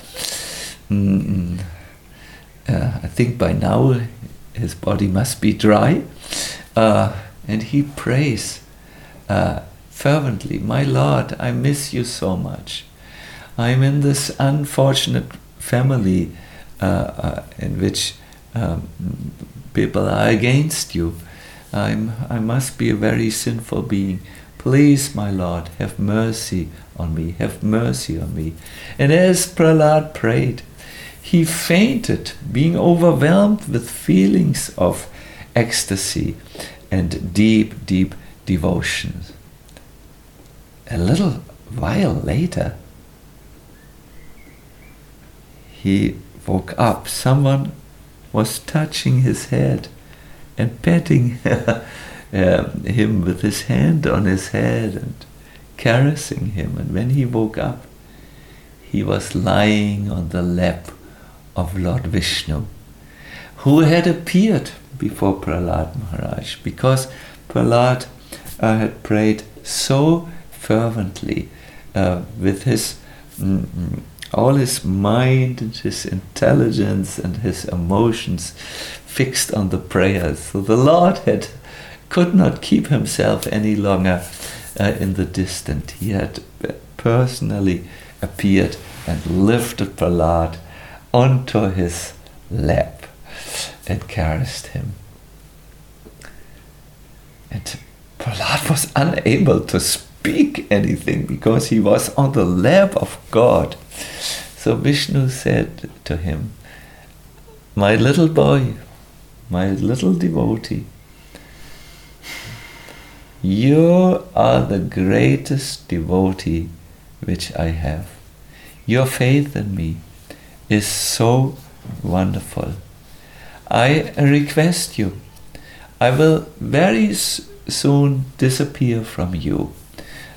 I think by now his body must be dry. And he prays fervently, my Lord, I miss you so much. I'm in this unfortunate family in which people are against you. I must be a very sinful being. Please, my Lord, have mercy on me. Have mercy on me. And as Prahlad prayed, he fainted, being overwhelmed with feelings of ecstasy and deep, deep devotion. A little while later, he woke up. Someone was touching his head and patting him with his hand on his head and caressing him. And when he woke up, he was lying on the lap of Lord Vishnu, who had appeared before Prahlad Maharaj, because Prahlad had prayed so fervently with his all his mind and his intelligence and his emotions fixed on the prayers. So the Lord could not keep himself any longer in the distance. He had personally appeared and lifted Prahlad onto his lap and caressed him. And Prahlad was unable to speak anything because he was on the lap of God. So Vishnu said to him, my little boy, my little devotee, you are the greatest devotee which I have. Your faith in me is so wonderful. I request you, I will very soon disappear from you.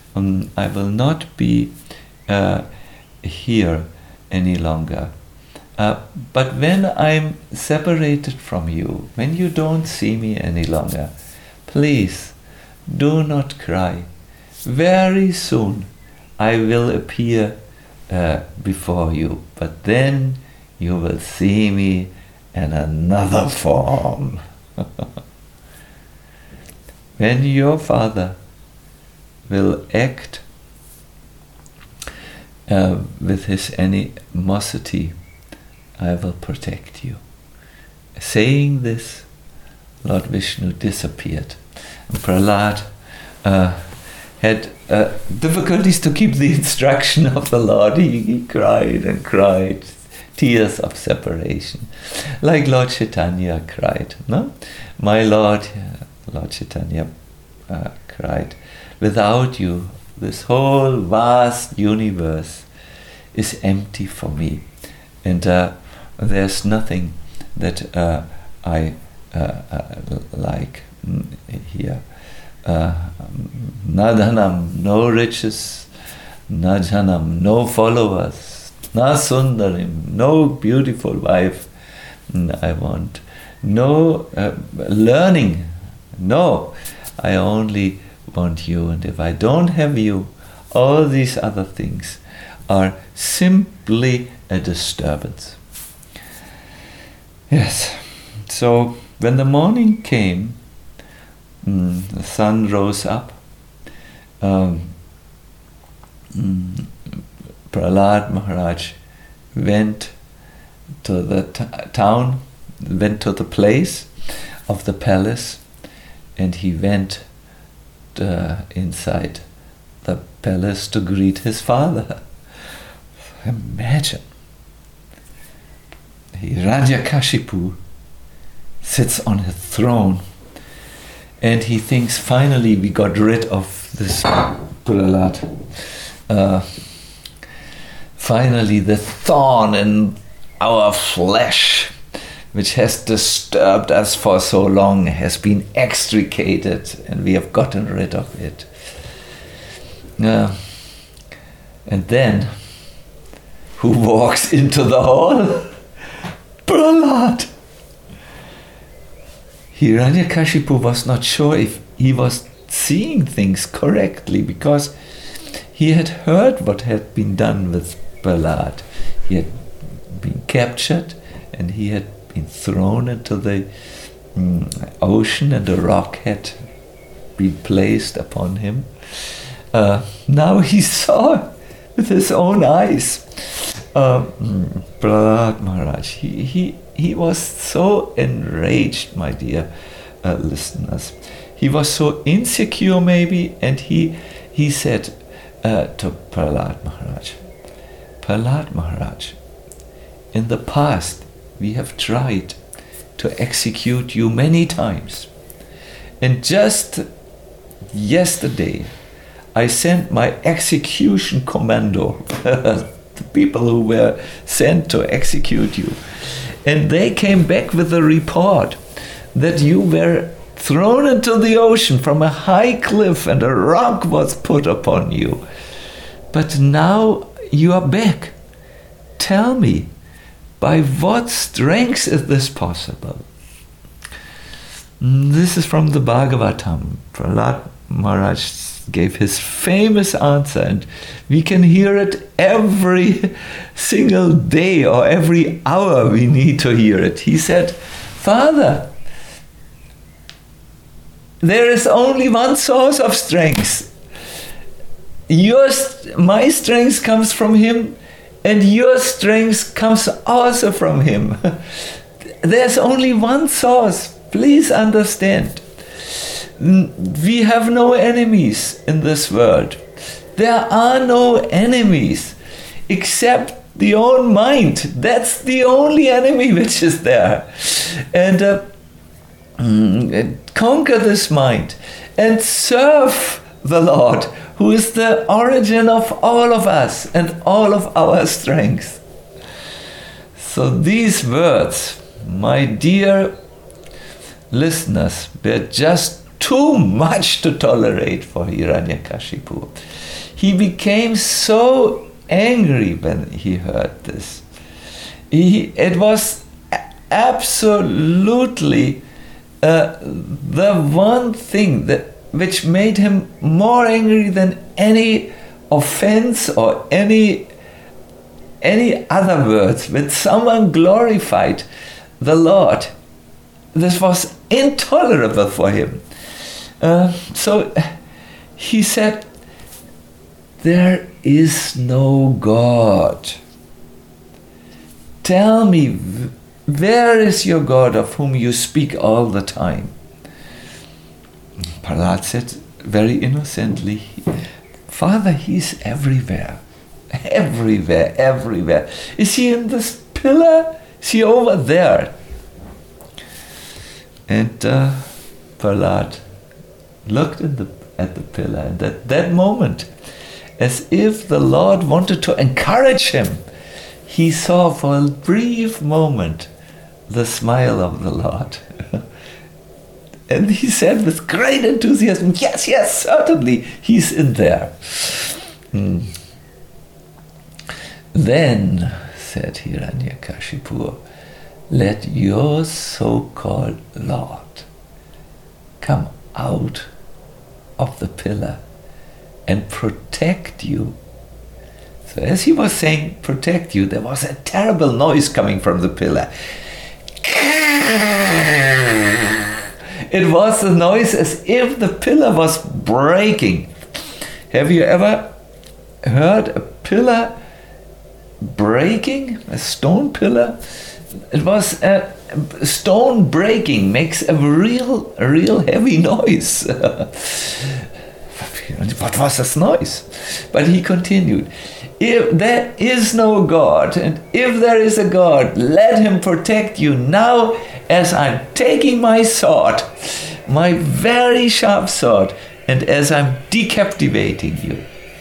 I will not be here any longer. But when I'm separated from you, when you don't see me any longer, please do not cry. Very soon I will appear before you, but then you will see me in another form. When your father will act with his animosity, I will protect you. Saying this, Lord Vishnu disappeared. And Prahlad had difficulties to keep the instruction of the Lord. He cried and cried, tears of separation, like Lord Chaitanya cried. No, my Lord, Lord Chaitanya cried, without you, this whole vast universe is empty for me, and there's nothing that I like here. Nadhanam, no riches, Najanam, no followers, Na Sundarim, no beautiful wife I want, no learning, no, I only want you, and if I don't have you, all these other things are simply a disturbance. Yes, so when the morning came, the sun rose up. Prahlad Maharaj went to the town, went to the place of the palace, and he went inside the palace to greet his father. Imagine, Hiranyakashipu sits on his throne, and he thinks, finally we got rid of this Prahlad. Finally the thorn in our flesh, which has disturbed us for so long, has been extricated, and we have gotten rid of it. And then, who walks into the hall? Prahlad! Hiranyakashipu was not sure if he was seeing things correctly, because he had heard what had been done with Prahlad. He had been captured, and he had been thrown into the ocean, and a rock had been placed upon him. Now he saw with his own eyes Prahlad Maharaj. He was so enraged, my dear listeners. He was so insecure, maybe, and he said to Prahlad Maharaj, in the past we have tried to execute you many times, and just yesterday I sent my execution commando, the people who were sent to execute you, and they came back with a report that you were thrown into the ocean from a high cliff and a rock was put upon you. But now you are back. Tell me, by what strength is this possible? This is from the Bhagavatam. Prahlad Maharaj gave his famous answer, and we can hear it every single day or every hour we need to hear it. He said, Father, there is only one source of strength. My strength comes from him, and your strength comes also from him. There's only one source. Please understand. We have no enemies in this world. There are no enemies except the own mind. That's the only enemy which is there. And conquer this mind and serve the Lord, who is the origin of all of us and all of our strength. So these words, my dear listeners, were just too much to tolerate for Hiranyakashipu. He became so angry when he heard this. It was absolutely the one thing which made him more angry than any offense or any other words. When someone glorified the Lord, this was intolerable for him. So he said, "There is no God. Tell me, where is your God of whom you speak all the time?" Prahlad said very innocently, "Father, he's everywhere. Everywhere, everywhere. Is he in this pillar? Is he over there?" And Prahlad looked at the pillar, and at that moment, as if the Lord wanted to encourage him, he saw for a brief moment the smile of the Lord. And he said with great enthusiasm, "Yes, yes, certainly, he's in there." "Then," said Hiranyakashipu, "let your so-called Lord come out of the pillar and protect you." So as he was saying, "protect you," there was a terrible noise coming from the pillar. It was a noise as if the pillar was breaking. Have you ever heard a pillar breaking? A stone pillar? It was a stone breaking, makes a real heavy noise. What was this noise? But he continued, "If there is no God, and if there is a God, let him protect you now as I'm taking my sword, my very sharp sword, and as I'm decapitating you."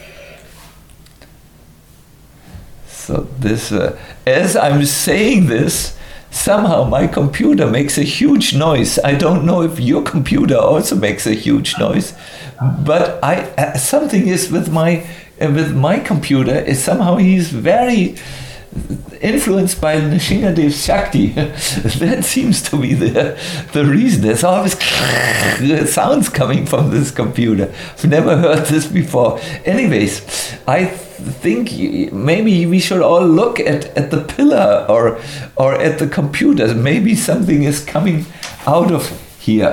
So this, as I'm saying this, somehow my computer makes a huge noise. I don't know if your computer also makes a huge noise, but something is with my computer. Is somehow he's very influenced by Nrsingadev's Shakti. That seems to be the reason. There's always sounds coming from this computer. I've never heard this before. Anyways, I think maybe we should all look at the pillar or at the computer. Maybe something is coming out of here.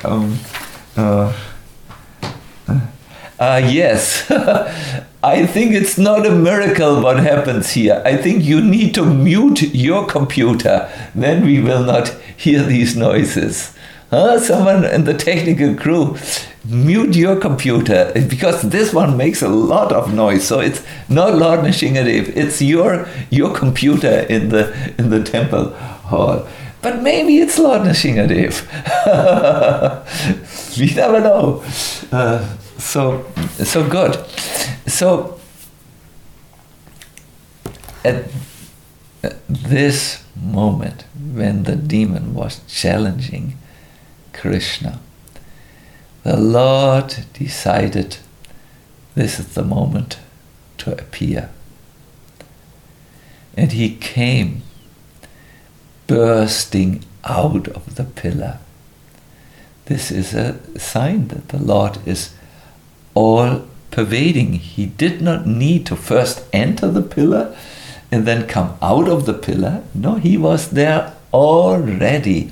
Yes. I think it's not a miracle what happens here. I think you need to mute your computer. Then we will not hear these noises. Someone in the technical crew, mute your computer, because this one makes a lot of noise. So it's not Lord Nrsingadev. It's your computer in the temple hall. But maybe it's Lord Nrsingadev. We never know. So good. So at this moment, when the demon was challenging Krishna, the Lord decided this is the moment to appear. And he came bursting out of the pillar. This is a sign that the Lord is all-pervading. He did not need to first enter the pillar and then come out of the pillar. No, he was there already.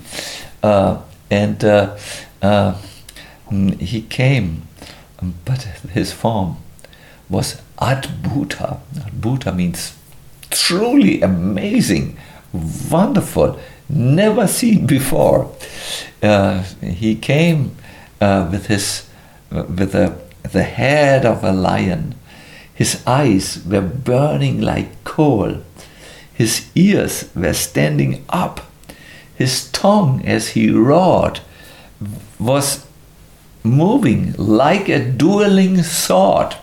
He came, but his form was Adbhuta. Adbhuta means truly amazing, wonderful, never seen before. He came with the head of a lion. His eyes were burning like coal. His ears were standing up. His tongue, as he roared, was moving like a dueling sword.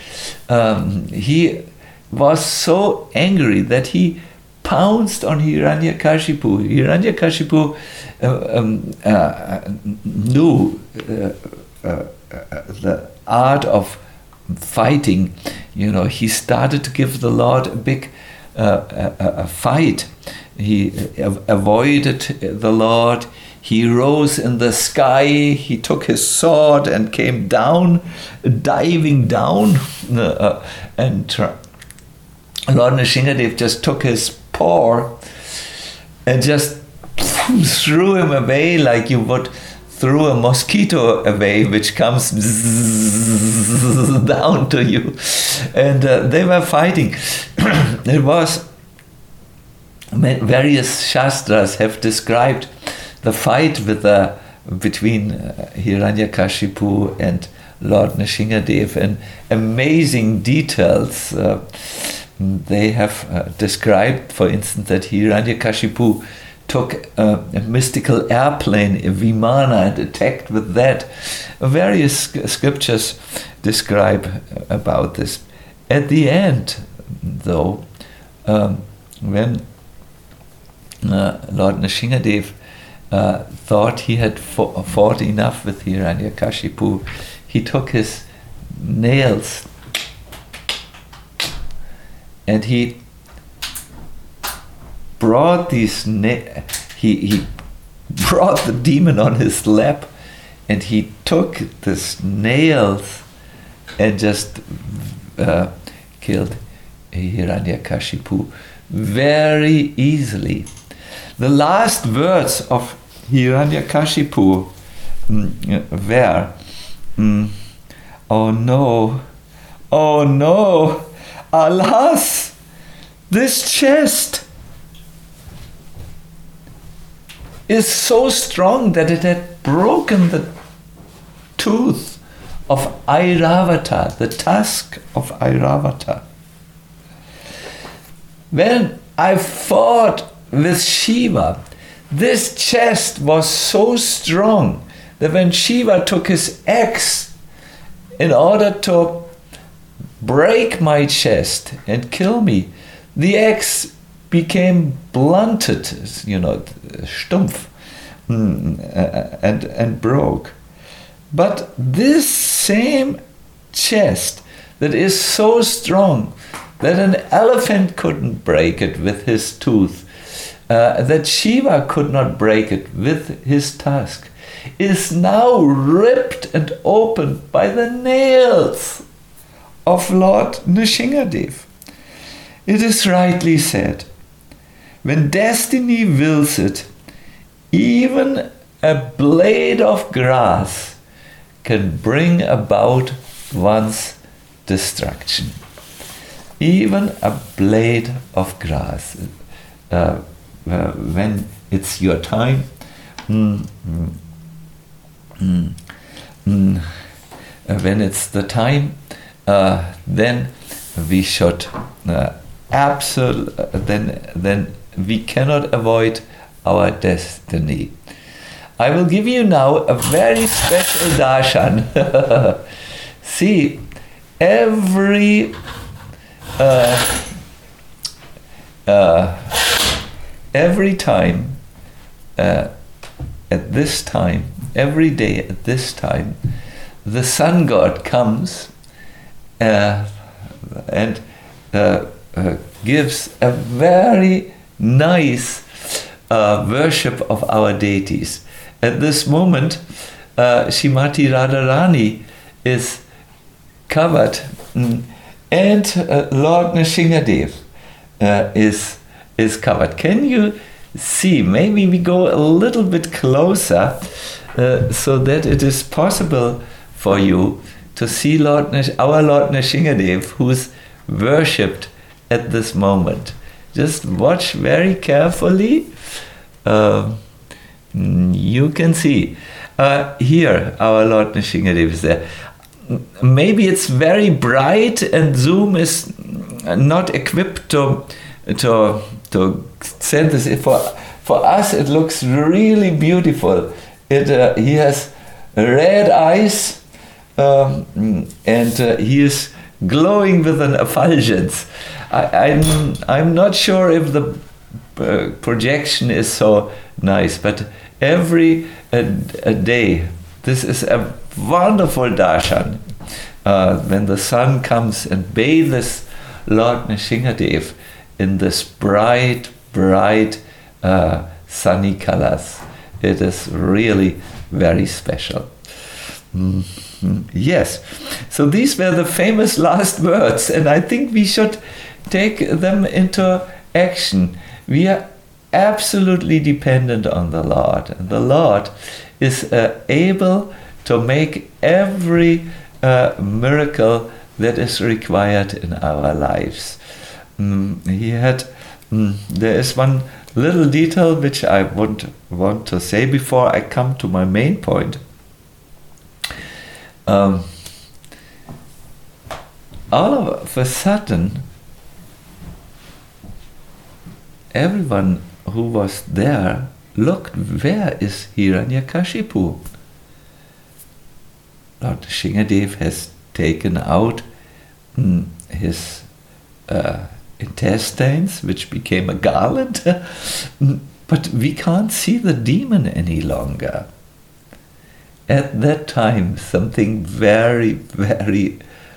He was so angry that he pounced on Hiranyakashipu. Hiranyakashipu knew the art of fighting. He started to give the Lord a big a fight. He avoided the Lord. He rose in the sky. He took his sword and came down, diving down. And Lord Nrsingadev just took his paw and just threw him away like you would throw a mosquito away, which comes down to you. And they were fighting. It was, various Shastras have described the fight between Hiranyakashipu and Lord Nrsingadev in amazing details. They have described, for instance, that Hiranyakashipu took a mystical airplane, a Vimana, and attacked with that. Various scriptures describe about this. At the end, though, when Lord Nrsingadev thought he had fought enough with Hiranyakashipu, he took his nails and he brought he brought the demon on his lap, and he took these nails and just killed Hiranyakashipu very easily. The last words of Hiranyakashipu were, oh no, alas, this chest is so strong that it had broken the tooth of Airavata, the tusk of Airavata. When I fought with Shiva, this chest was so strong that when Shiva took his axe in order to break my chest and kill me, the axe became blunted, stumpf, and broke. But this same chest that is so strong that an elephant couldn't break it with his tooth, that Shiva could not break it with his tusk, is now ripped and opened by the nails of Lord Nrsingadev. It is rightly said, when destiny wills it, even a blade of grass can bring about one's destruction. Even a blade of grass. When it's your time, when it's the time, then we should then we cannot avoid our destiny. I will give you now a very special darshan. See, every time, at this time, every day at this time, the sun god comes and gives a very nice worship of our deities. At this moment, Shrimati Radharani is covered, and Lord Nrsingadev is covered. Can you see? Maybe we go a little bit closer so that it is possible for you to see our Lord Nrsingadev, who is worshipped at this moment. Just watch very carefully. You can see here our Lord Nrsingadev is there. Maybe it's very bright and Zoom is not equipped to send this. For us it looks really beautiful. He has red eyes and he is glowing with an effulgence. I'm not sure if the projection is so nice, but every day, this is a wonderful darshan. When the sun comes and bathes Lord Nrsingadev in this bright, sunny colors. It is really very special. Yes, so these were the famous last words, and I think we should take them into action. We are absolutely dependent on the Lord, and the Lord is able to make every miracle that is required in our lives. There is one little detail which I would want to say before I come to my main point. All of a sudden, everyone who was there looked, where is Hiranyakashipu? Lord Nrsingadev has taken out his intestines, which became a garland, but we can't see the demon any longer. At that time, something very, very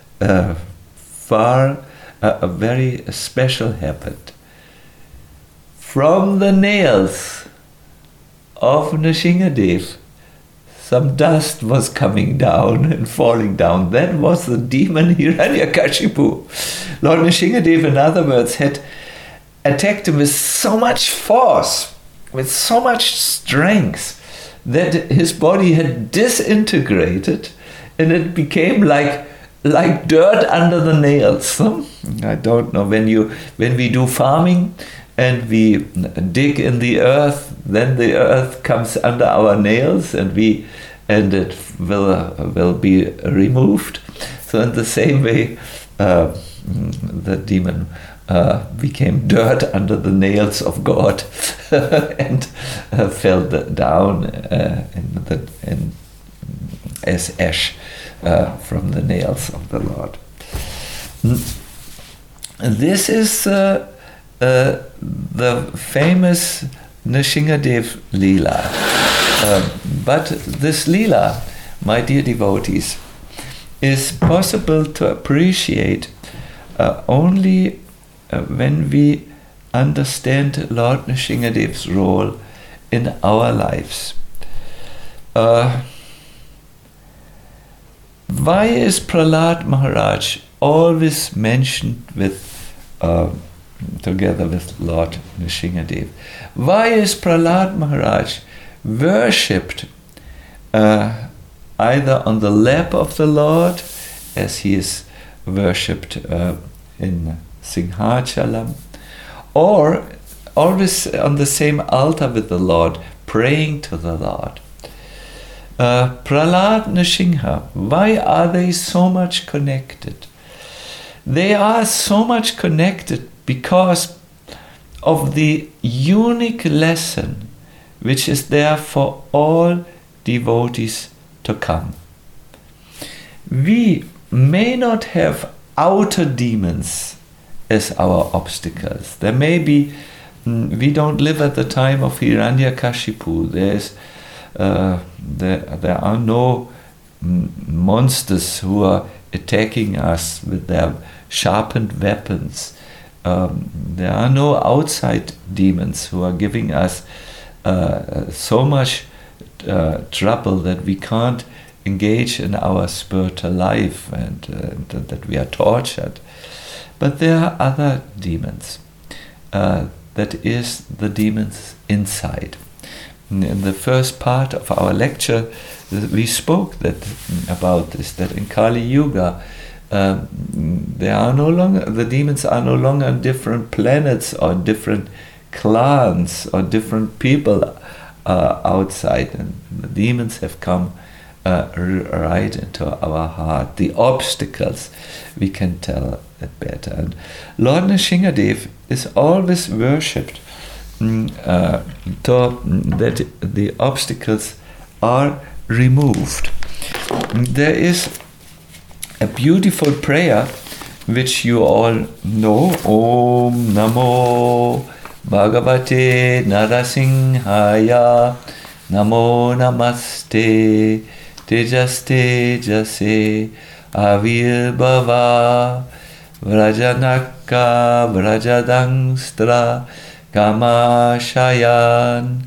very special happened. From the nails of Nrsingadev, some dust was coming down and falling down. That was the demon Hiranyakashipu. Lord Nrsingadev, in other words, had attacked him with so much force, with so much strength, that his body had disintegrated and it became like dirt under the nails. I don't know, when we do farming and we dig in the earth, then the earth comes under our nails and it will be removed. So in the same way, the demon became dirt under the nails of God and fell down as ash from the nails of the Lord. This is the famous Nrsingadev Leela. But this Leela, my dear devotees, is possible to appreciate only when we understand Lord Nrsingadev's role in our lives. Why is Prahlad Maharaj always mentioned together with Lord Nrsingadev? Why is Prahlad Maharaj worshipped either on the lap of the Lord, as he is worshipped in Singhachalam, or always on the same altar with the Lord, praying to the Lord? Prahlad Nrsimha, why are they so much connected? They are so much connected because of the unique lesson which is there for all devotees to come. We may not have outer demons as our obstacles. There may be, we don't live at the time of Hiranyakashipu. There are no monsters who are attacking us with their sharpened weapons. There are no outside demons who are giving us so much trouble that we can't engage in our spiritual life and that we are tortured. But there are other demons. That is the demons inside. In the first part of our lecture, we spoke about this, that in Kali Yuga, the demons are no longer on different planets or different clans or different people outside, and the demons have come right into our heart. The obstacles, we can tell it better. And Lord Nrsingadev is always worshipped that the obstacles are removed. There is a beautiful prayer which you all know. Om Namo Bhagavate Narasimhaya Namo Namaste Tejaste Jase Avirbhava Vrajanaka Vrajadangstra Gamashayan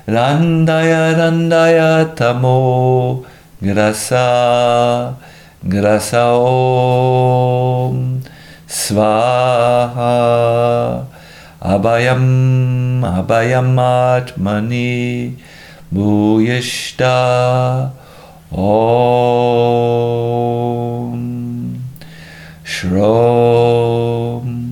Randaya Tamo Grasa Om Svaha Abhayam Atmani Bhuyishta Om Shrom.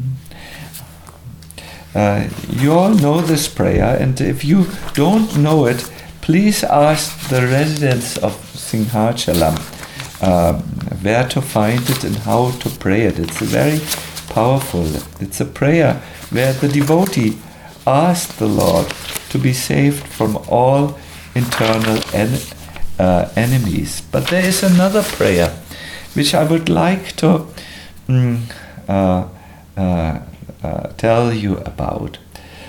You all know this prayer, and if you don't know it, please ask the residents of Singhachalam where to find it and how to pray it. It's very powerful. It's a prayer where the devotee asks the Lord to be saved from all internal enemies. But there is another prayer which I would like to tell you about.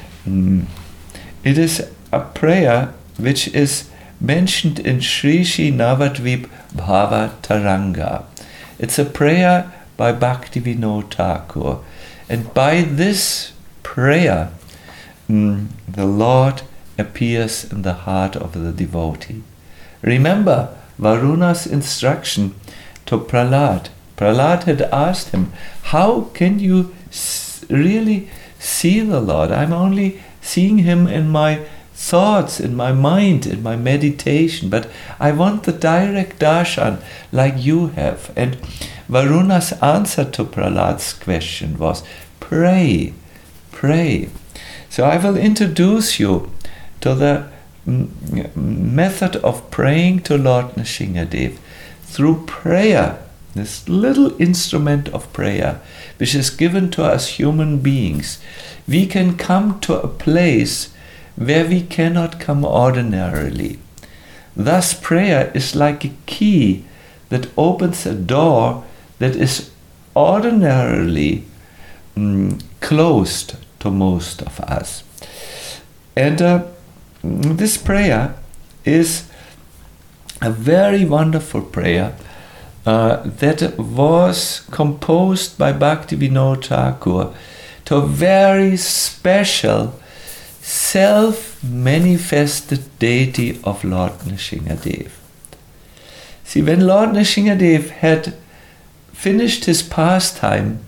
It is a prayer which is mentioned in Sri Sri Navadvip Bhava Taranga. It's a prayer by Bhaktivinoda Thakur, and by this prayer the Lord appears in the heart of the devotee. Remember Varuna's instruction to Prahlad. Prahlad had asked him, how can you really see the Lord? I'm only seeing him in my thoughts, in my mind, in my meditation, but I want the direct darshan like you have. And Varuna's answer to Prahlad's question was, pray, pray. So I will introduce you to the method of praying to Lord Nrsingadev through prayer, this little instrument of prayer which is given to us human beings. We can come to a place where we cannot come ordinarily. Thus prayer is like a key that opens a door that is ordinarily closed to most of us. And this prayer is a very wonderful prayer that was composed by Bhaktivinoda Thakur to a very special self-manifested deity of Lord Nrsingadev. See, when Lord Nrsingadev had finished his pastime,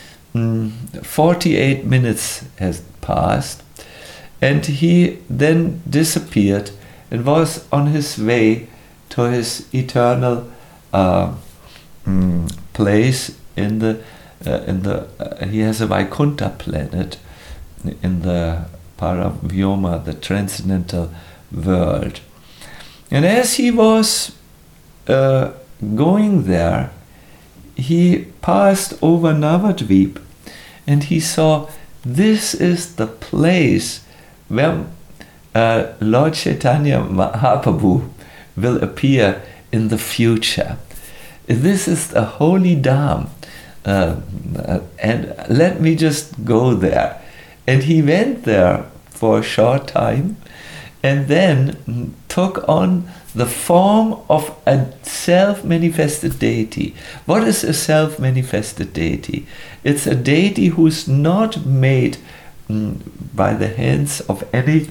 48 minutes has passed, and he then disappeared and was on his way to his eternal place in the he has a Vaikuntha planet in the Paravyoma, the transcendental world. And as he was going there, he passed over Navadvip, and he saw this is the place where Lord Chaitanya Mahaprabhu will appear in the future. This is the holy Dham, and let me just go there. And he went there for a short time and then took on the form of a self-manifested deity. What is a self-manifested deity? It's a deity who's not made by the hands of any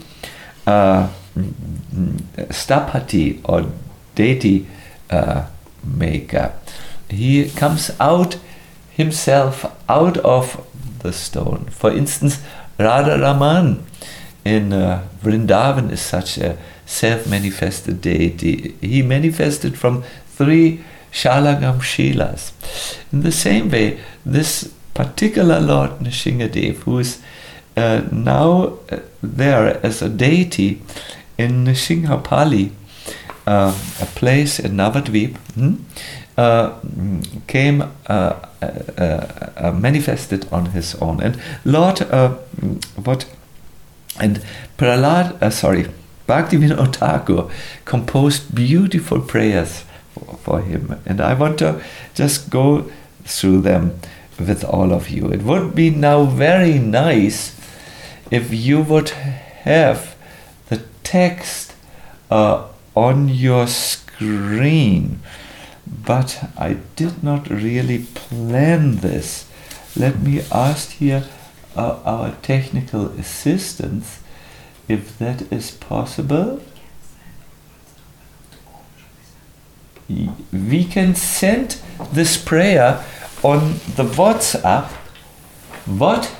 stapati or deity maker. He comes out himself out of the stone. For instance, Radha Raman in Vrindavan is such a self-manifested deity. He manifested from 3 Shalagam Shilas. In the same way, this particular Lord Nrsingadev, who is now there as a deity in Nrsinghapali, a place in Navadvip, came manifested on his own. And Bhaktivinoda Thakur composed beautiful prayers for him, and I want to just go through them with all of you. It would be now very nice if you would have the text on your screen, but I did not really plan this let me ask here our technical assistants if that is possible. We can send this prayer on the WhatsApp. What?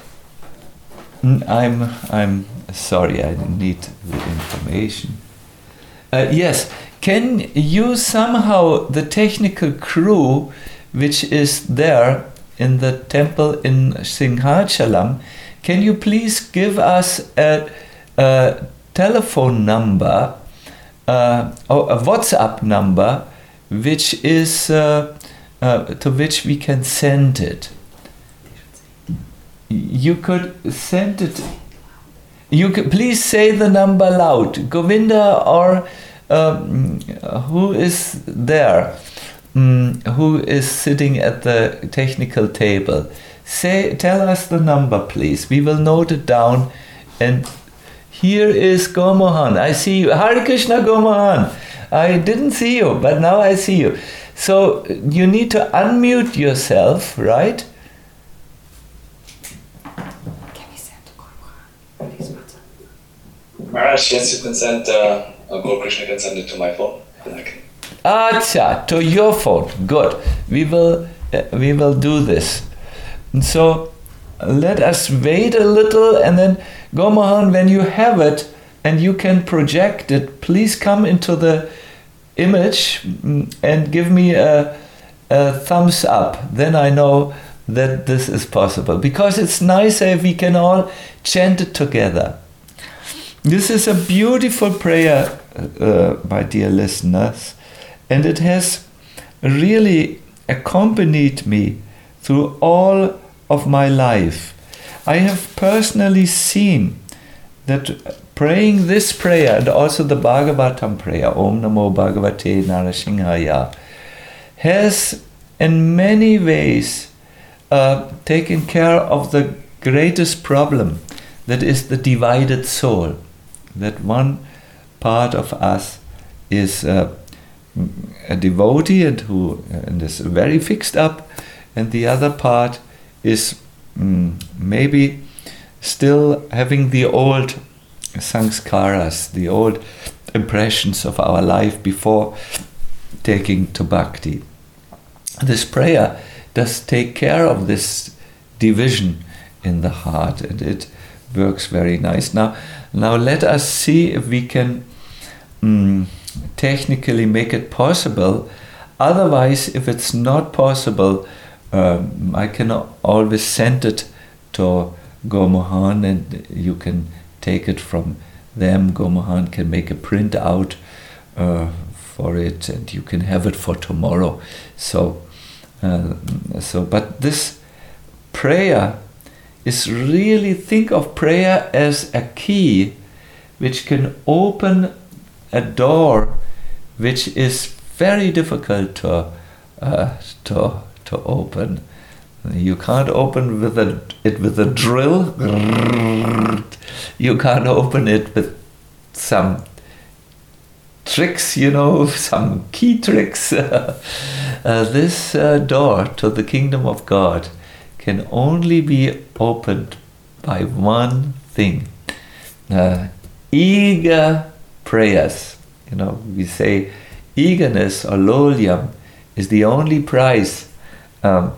I'm sorry, I need the information. Yes, can you somehow, the technical crew which is there in the temple in Singhachalam, can you please give us a telephone number or a WhatsApp number which is to which we can send it? You could send it. You could please say the number loud. Govinda or who is there? Who is sitting at the technical table? Tell us the number, please. We will note it down. And here is Gomohan. I see you. Hare Krishna, Gomohan. I didn't see you, but now I see you. So you need to unmute yourself, right? Maharaj, yes, you can send, Gaur Krishna can send it to my phone. Acha, to your phone. Good. We will do this. And so let us wait a little, and then Gomohan, when you have it and you can project it, please come into the image and give me a thumbs up. Then I know that this is possible, because it's nicer if we can all chant it together. This is a beautiful prayer, my dear listeners, and it has really accompanied me through all of my life. I have personally seen that praying this prayer, and also the Bhagavatam prayer, Om Namo Bhagavate Narasimhaya, has in many ways taken care of the greatest problem, that is the divided soul. That one part of us is a devotee and is very fixed up, and the other part is maybe still having the old sanskaras, the old impressions of our life before taking to bhakti. This prayer does take care of this division in the heart, and it works very nice. Now let us see if we can technically make it possible. Otherwise, if it's not possible, I can always send it to Gomohan, and you can take it from them. Gomohan can make a print out for it, and you can have it for tomorrow. But this prayer is really, think of prayer as a key which can open a door which is very difficult to open. You can't open it with a drill. You can't open it with some tricks, some key tricks. This door to the kingdom of God can only be opened by one thing. Eager prayers. We say eagerness or lolyam is the only prize. How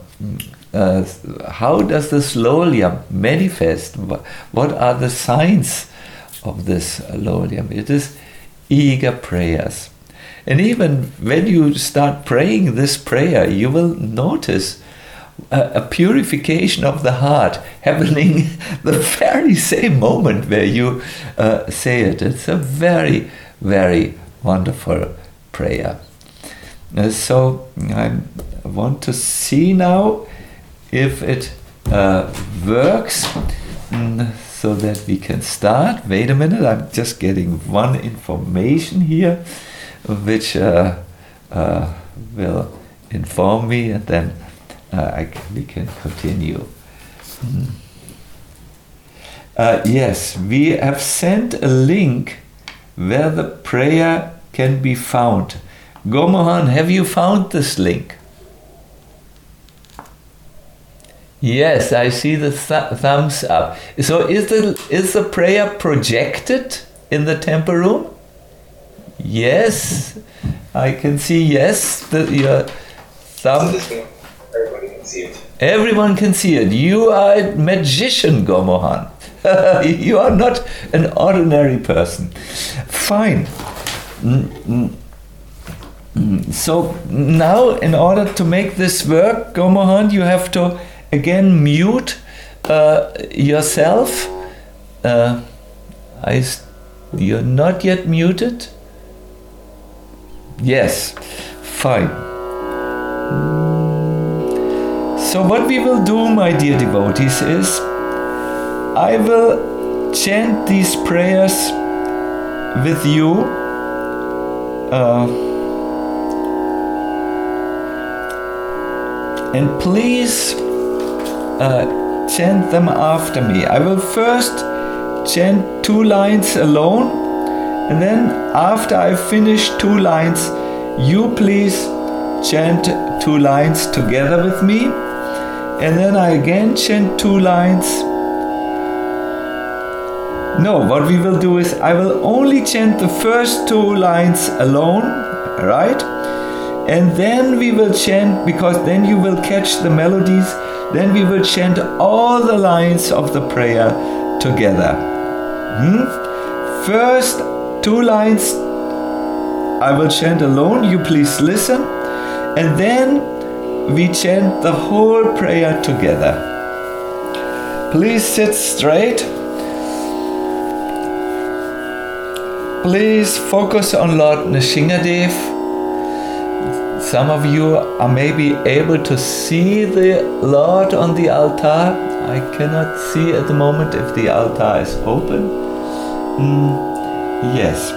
does this lolyam manifest? What are the signs of this lolyam? It is eager prayers. And even when you start praying this prayer, you will notice a purification of the heart happening the very same moment where you say it. It's a very, very wonderful prayer. So I want to see now if it works, so that we can start. Wait a minute, I'm just getting one information here which will inform me, and then we can continue. Yes, we have sent a link where the prayer can be found. Gomohan, have you found this link? Yes, I see the thumbs up. So is the prayer projected in the temple room? Yes, I can see. Yes, your thumb. Everybody can see it. Everyone can see it. You are a magician, Gomohan. You are not an ordinary person. Fine. So now, in order to make this work, Gomohan, you have to again mute yourself. You're not yet muted? Yes. Fine. So what we will do, my dear devotees, is I will chant these prayers with you. And please chant them after me. I will first chant 2 lines alone, and then after I finish 2 lines, you please chant 2 lines together with me, and then I again chant 2 lines. No, what we will do is I will only chant the first 2 lines alone, right? And then we will chant, because then you will catch the melodies, then we will chant all the lines of the prayer together. First 2 lines I will chant alone, you please listen, and then we chant the whole prayer together. Please sit straight. Please focus on Lord Nrsingadev. Some of you are maybe able to see the Lord on the altar. I cannot see at the moment if the altar is open. Yes.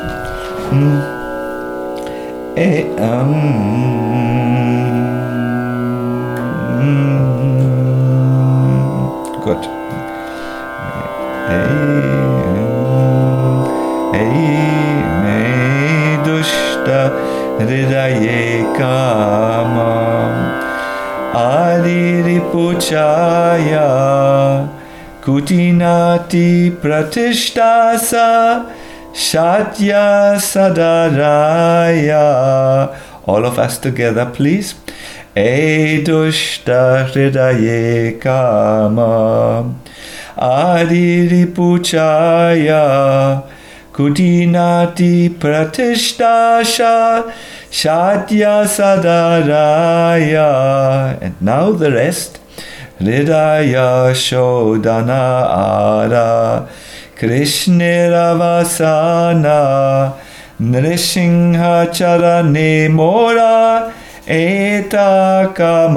Good. Hridaye kamam adiripuchaya kutinati pratishtasa shatya sadaraya. All of us together, please. Edushta hridaye kamam adiripuchaya kutinati pratishtasa shatya sadaraya. And now the rest. Hridaya shodana ara Krishneravasana Nrsimha charane mora eta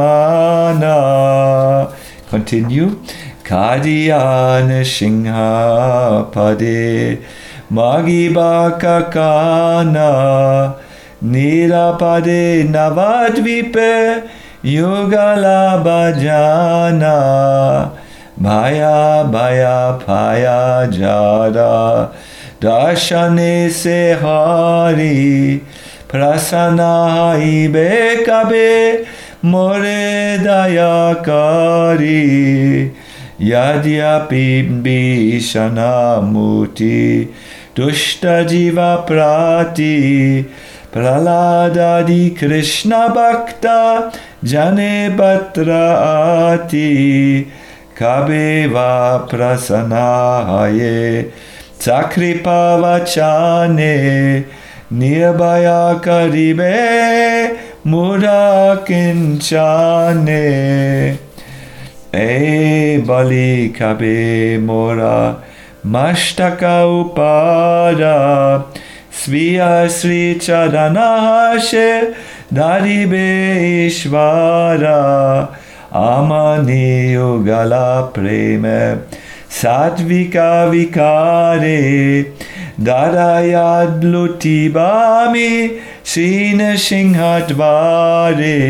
kamana. Continue. Kadiya Nrsimha pade Magibaka kana Nirapade Navadvipe Yugala bhajana Bhaya bhaya phaya jada Darshane se hari Prasana ibe kabe More daya kari Yadyapi bhishana muti Dushta jiva prati Praladadi Krishna Bhakta Jane Batraati Kabeva Prasanahaye Sakripa Vachane Nirbhaya Karibe Mura Kinchane E Bali Kabe Mora Mashtaka Upada Sviya Sri Charanahashe Daribe Ishvara Amani Yugala Preme Satvika Vikare Darayad Lutibami Sri Nrsimhadvare.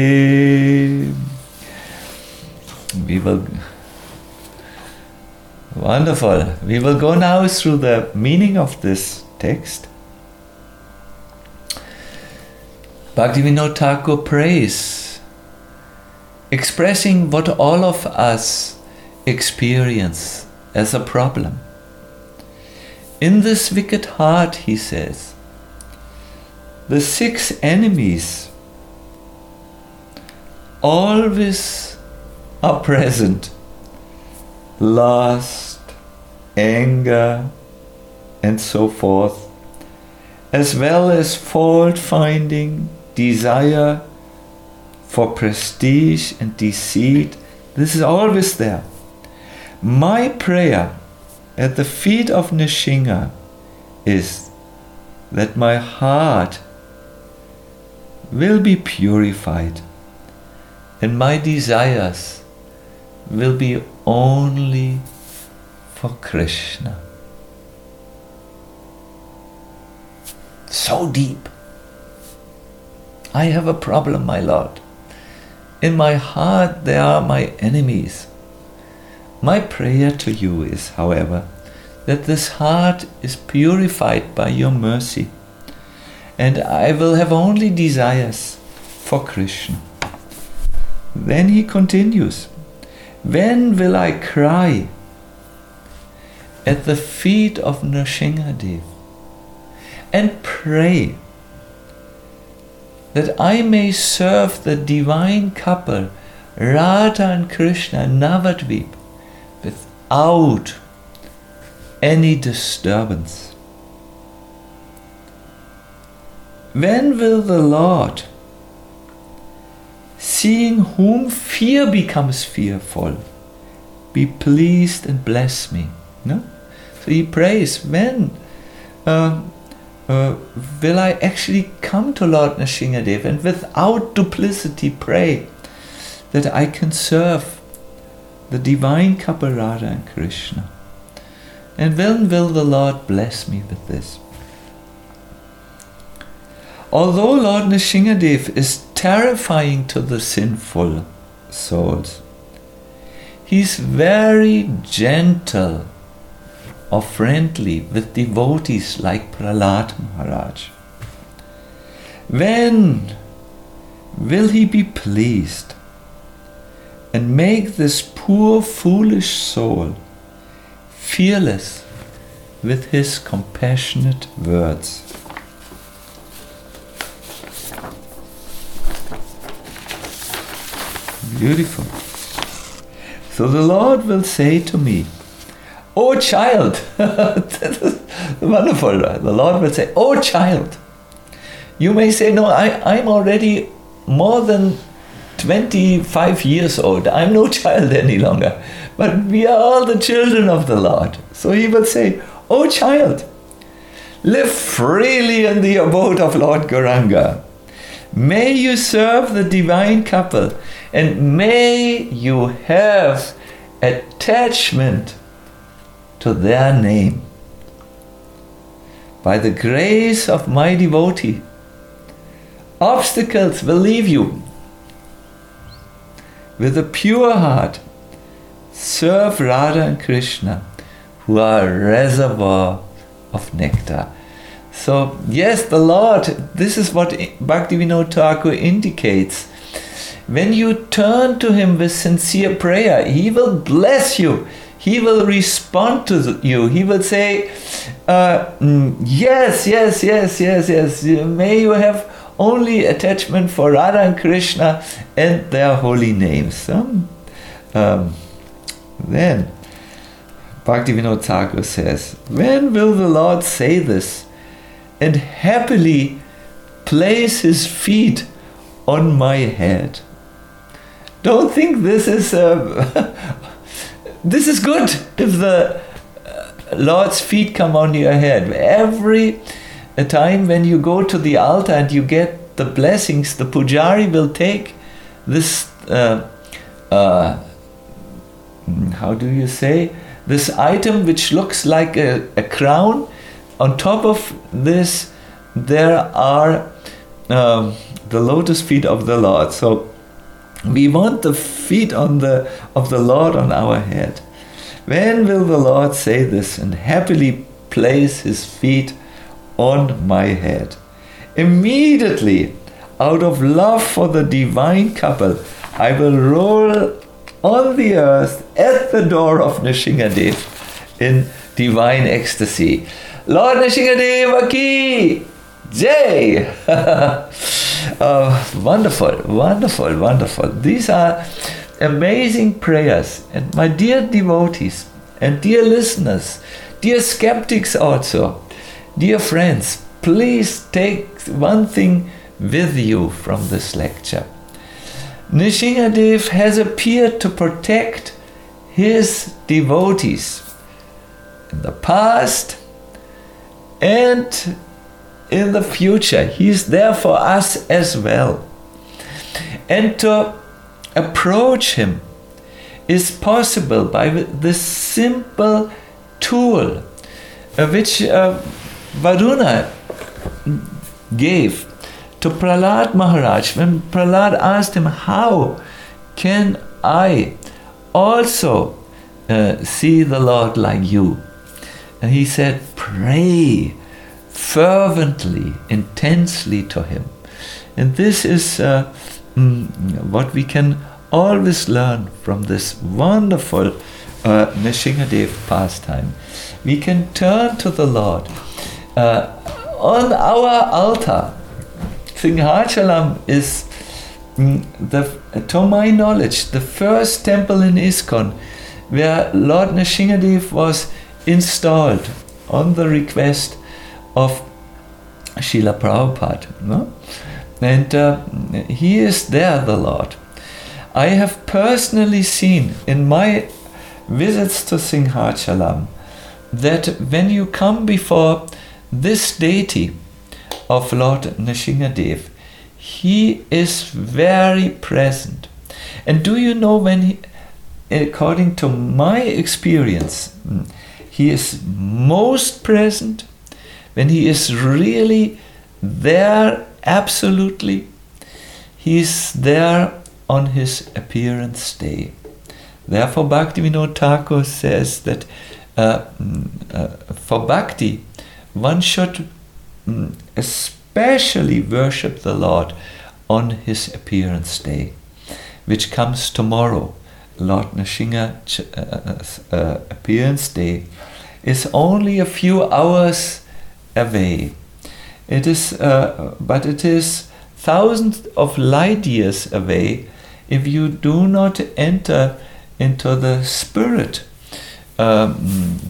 We will... Wonderful. We will go now through the meaning of this text. Bhaktivinoda Thakur prays expressing what all of us experience as a problem. In this wicked heart, he says, the 6 enemies always are present: lust, anger, and so forth, as well as fault finding, desire for prestige and deceit. This is always there. My prayer at the feet of Nrsinga is that my heart will be purified and my desires will be only for Krishna. So deep. I have a problem, my Lord. In my heart there are my enemies. My prayer to you is, however, that this heart is purified by your mercy, and I will have only desires for Krishna. Then he continues, when will I cry at the feet of Nrsingadev and pray that I may serve the divine couple Radha and Krishna in Navadvip without any disturbance? When will the Lord, seeing whom fear becomes fearful, be pleased and bless me? No? So he prays, when will I actually come to Lord Nrsingadev and without duplicity pray that I can serve the divine couple Radha and Krishna? And when will the Lord bless me with this? Although Lord Nrsingadev is terrifying to the sinful souls, he is very gentle or friendly with devotees like Prahlad Maharaj. When will he be pleased and make this poor foolish soul fearless with his compassionate words? Beautiful. So the Lord will say to me, "Oh child," that is wonderful. The Lord will say, "Oh child." You may say, "No, I'm already more than 25 years old. I'm no child any longer." But we are all the children of the Lord. So he will say, "Oh child, live freely in the abode of Lord Gauranga. May you serve the divine couple, and may you have attachment to their name. By the grace of my devotee, obstacles will leave you. With a pure heart, serve Radha and Krishna, who are a reservoir of nectar." So, yes, the Lord, this is what Bhaktivinoda Thakur indicates. When you turn to him with sincere prayer, he will bless you. He will respond to you. He will say, yes. May you have only attachment for Radha and Krishna and their holy names. Then Bhaktivinoda Thakur says, when will the Lord say this and happily place his feet on my head? Don't think this is this is good if the Lord's feet come on your head. Every time when you go to the altar and you get the blessings, the pujari will take this how do you say, this item which looks like a crown. On top of this there are the lotus feet of the Lord. So we want the feet of the Lord on our head. When will the Lord say this and happily place his feet on my head? Immediately, out of love for the divine couple, I will roll on the earth at the door of Nrsingadev in divine ecstasy. Lord Nrsingadeva ki Jai! Wonderful, wonderful, wonderful. These are amazing prayers. And my dear devotees and dear listeners, dear skeptics also, dear friends, please take one thing with you from this lecture. Nrsingadev has appeared to protect his devotees in the past and in the future. He is there for us as well. And to approach him is possible by this simple tool which Varuna gave to Prahlad Maharaj. When Prahlad asked him, how can I also see the Lord like you? And he said, pray fervently, intensely to him. And this is what we can always learn from this wonderful Nrsingadev pastime. We can turn to the Lord. On our altar, Singhachalam is, to my knowledge, the first temple in ISKCON where Lord Nrsingadev was installed on the request of Srila Prabhupada. No? And he is there, the Lord. I have personally seen in my visits to Singhachalam that when you come before this deity of Lord Nrsingadev, he is very present. And do you know, when he, according to my experience, he is most present when he is really there, absolutely. He is there on his appearance day. Therefore, Bhaktivinoda Thakur says that for bhakti, one should especially worship the Lord on his appearance day, which comes tomorrow. Lord Nrsinga's appearance day is only a few hours away. It is, but it is thousands of light years away if you do not enter into the spirit of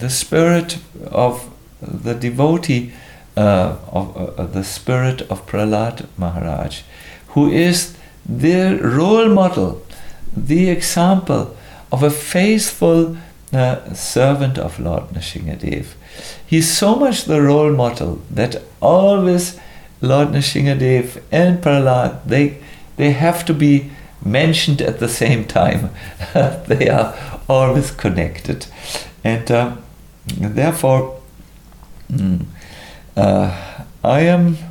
the devotee, of the spirit of Prahlad Maharaj, who is the role model, the example of a faithful servant of Lord Nrsingadev. He is so much the role model that always Lord Nrsingadev and Prahlad, they have to be mentioned at the same time. They are always connected. And therefore, I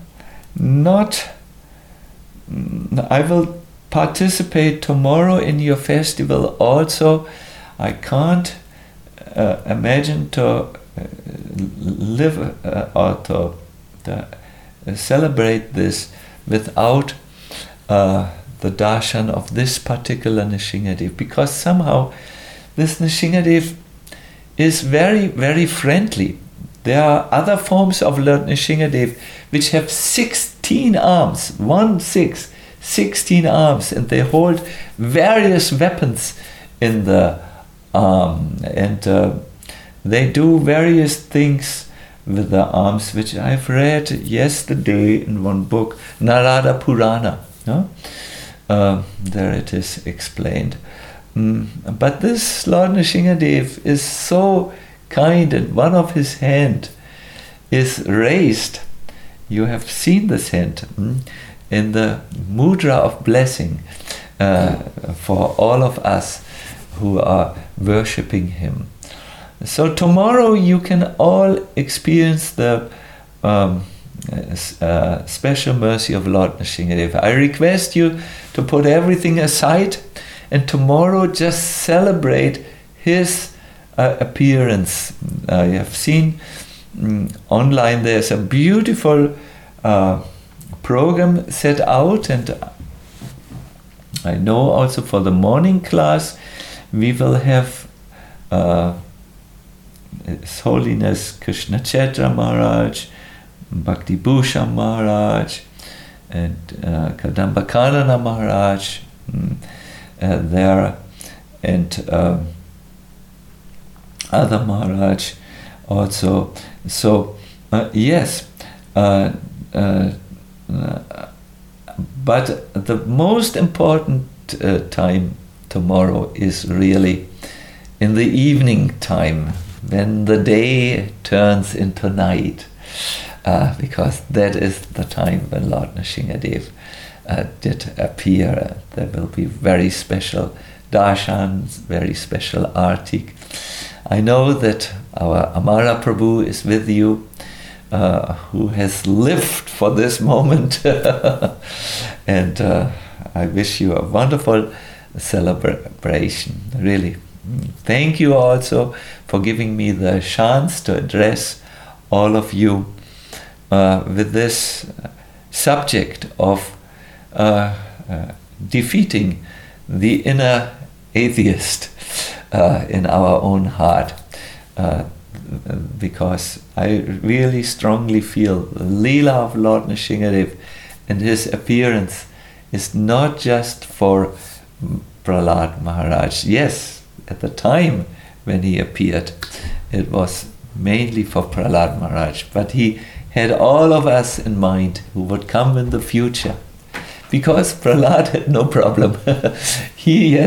will participate tomorrow in your festival also. I can't imagine to live or to celebrate this without the darshan of this particular Nrsingadev, because somehow this Nrsingadev is very, very friendly. There are other forms of Lord Nrsingadev which have 16 arms, 16 arms, and they hold various weapons in the arm, and they do various things with the arms, which I've read yesterday in one book, Narada Purana. No? There it is explained. But this Lord Nrsingadev is so kind, and one of his hand is raised. You have seen this hand in the mudra of blessing for all of us who are worshipping him. So tomorrow you can all experience the special mercy of Lord Nrsingadev. I request you to put everything aside and tomorrow just celebrate his appearance. You have seen online there's a beautiful program set out, and I know also for the morning class we will have His Holiness Krishna Chaitra Maharaj, Bhakti Bhushan Maharaj, and Kadamba Kanana Maharaj there, and other Maharaj also. So yes, but the most important time tomorrow is really in the evening time, when the day turns into night, because that is the time when Lord Nrsingadev did appear. There will be very special darshans, very special artik. I know that our Amara Prabhu is with you, who has lived for this moment, and I wish you a wonderful celebration, really. Thank you also for giving me the chance to address all of you with this subject of defeating the inner atheist in our own heart, because I really strongly feel the Leela of Lord Nrsingadev and his appearance is not just for Prahlad Maharaj. Yes, at the time when he appeared, it was mainly for Prahlad Maharaj, but he had all of us in mind who would come in the future, because Prahlad had no problem. He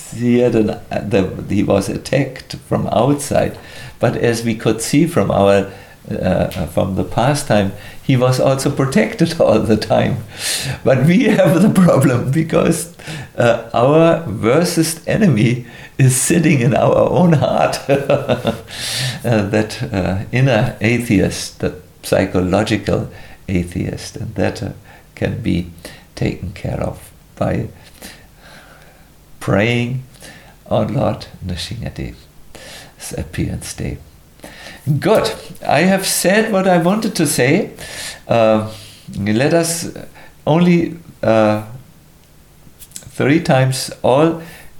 was attacked from outside, but as we could see from our from the past time, he was also protected all the time. But we have the problem because our worst enemy is sitting in our own heart. That inner atheist, that psychological atheist, and that can be taken care of by praying on Lord Nrsingadev's appearance day. Good. I have said what I wanted to say. Let us only 3 times all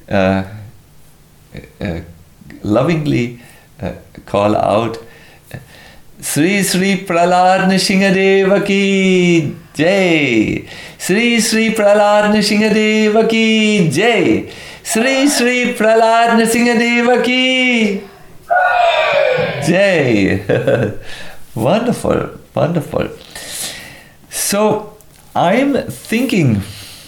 lovingly call out Sri Sri Prahlad Nrsingadeva ki Jai. Sri Sri Prahlad Nrsingadeva ki Jai. Sri Sri Prahlad Nrsingadeva ki Jai. Wonderful, wonderful. So I'm thinking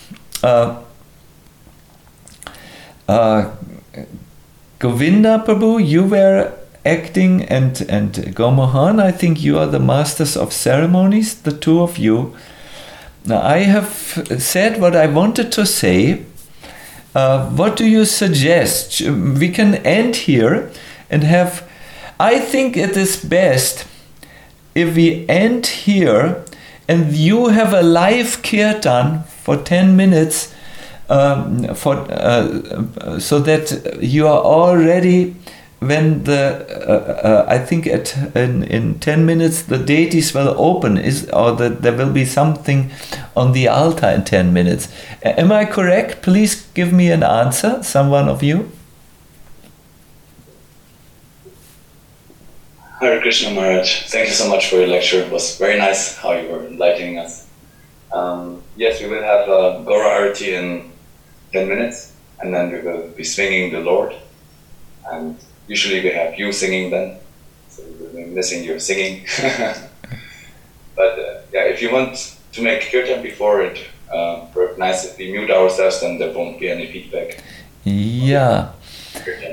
Govinda Prabhu, you were acting, and Gomohan, I think you are the masters of ceremonies, the 2 of you. Now I have said what I wanted to say. What do you suggest? We can end here and have, I think it is best if we end here and you have a live kirtan for 10 minutes so that you are all ready when I think in 10 minutes the deities will open, there will be something on the altar in 10 minutes. Am I correct? Please give me an answer, someone of you. Hare Krishna Maharaj, thank you so much for your lecture. It was very nice how you were enlightening us. Yes, we will have Gora Arati in 10 minutes, and then we will be singing the Lord. And usually we have you singing then, so we will be missing your singing. But yeah, if you want to make kirtan before it, nice if we mute ourselves, then there won't be any feedback. Yeah.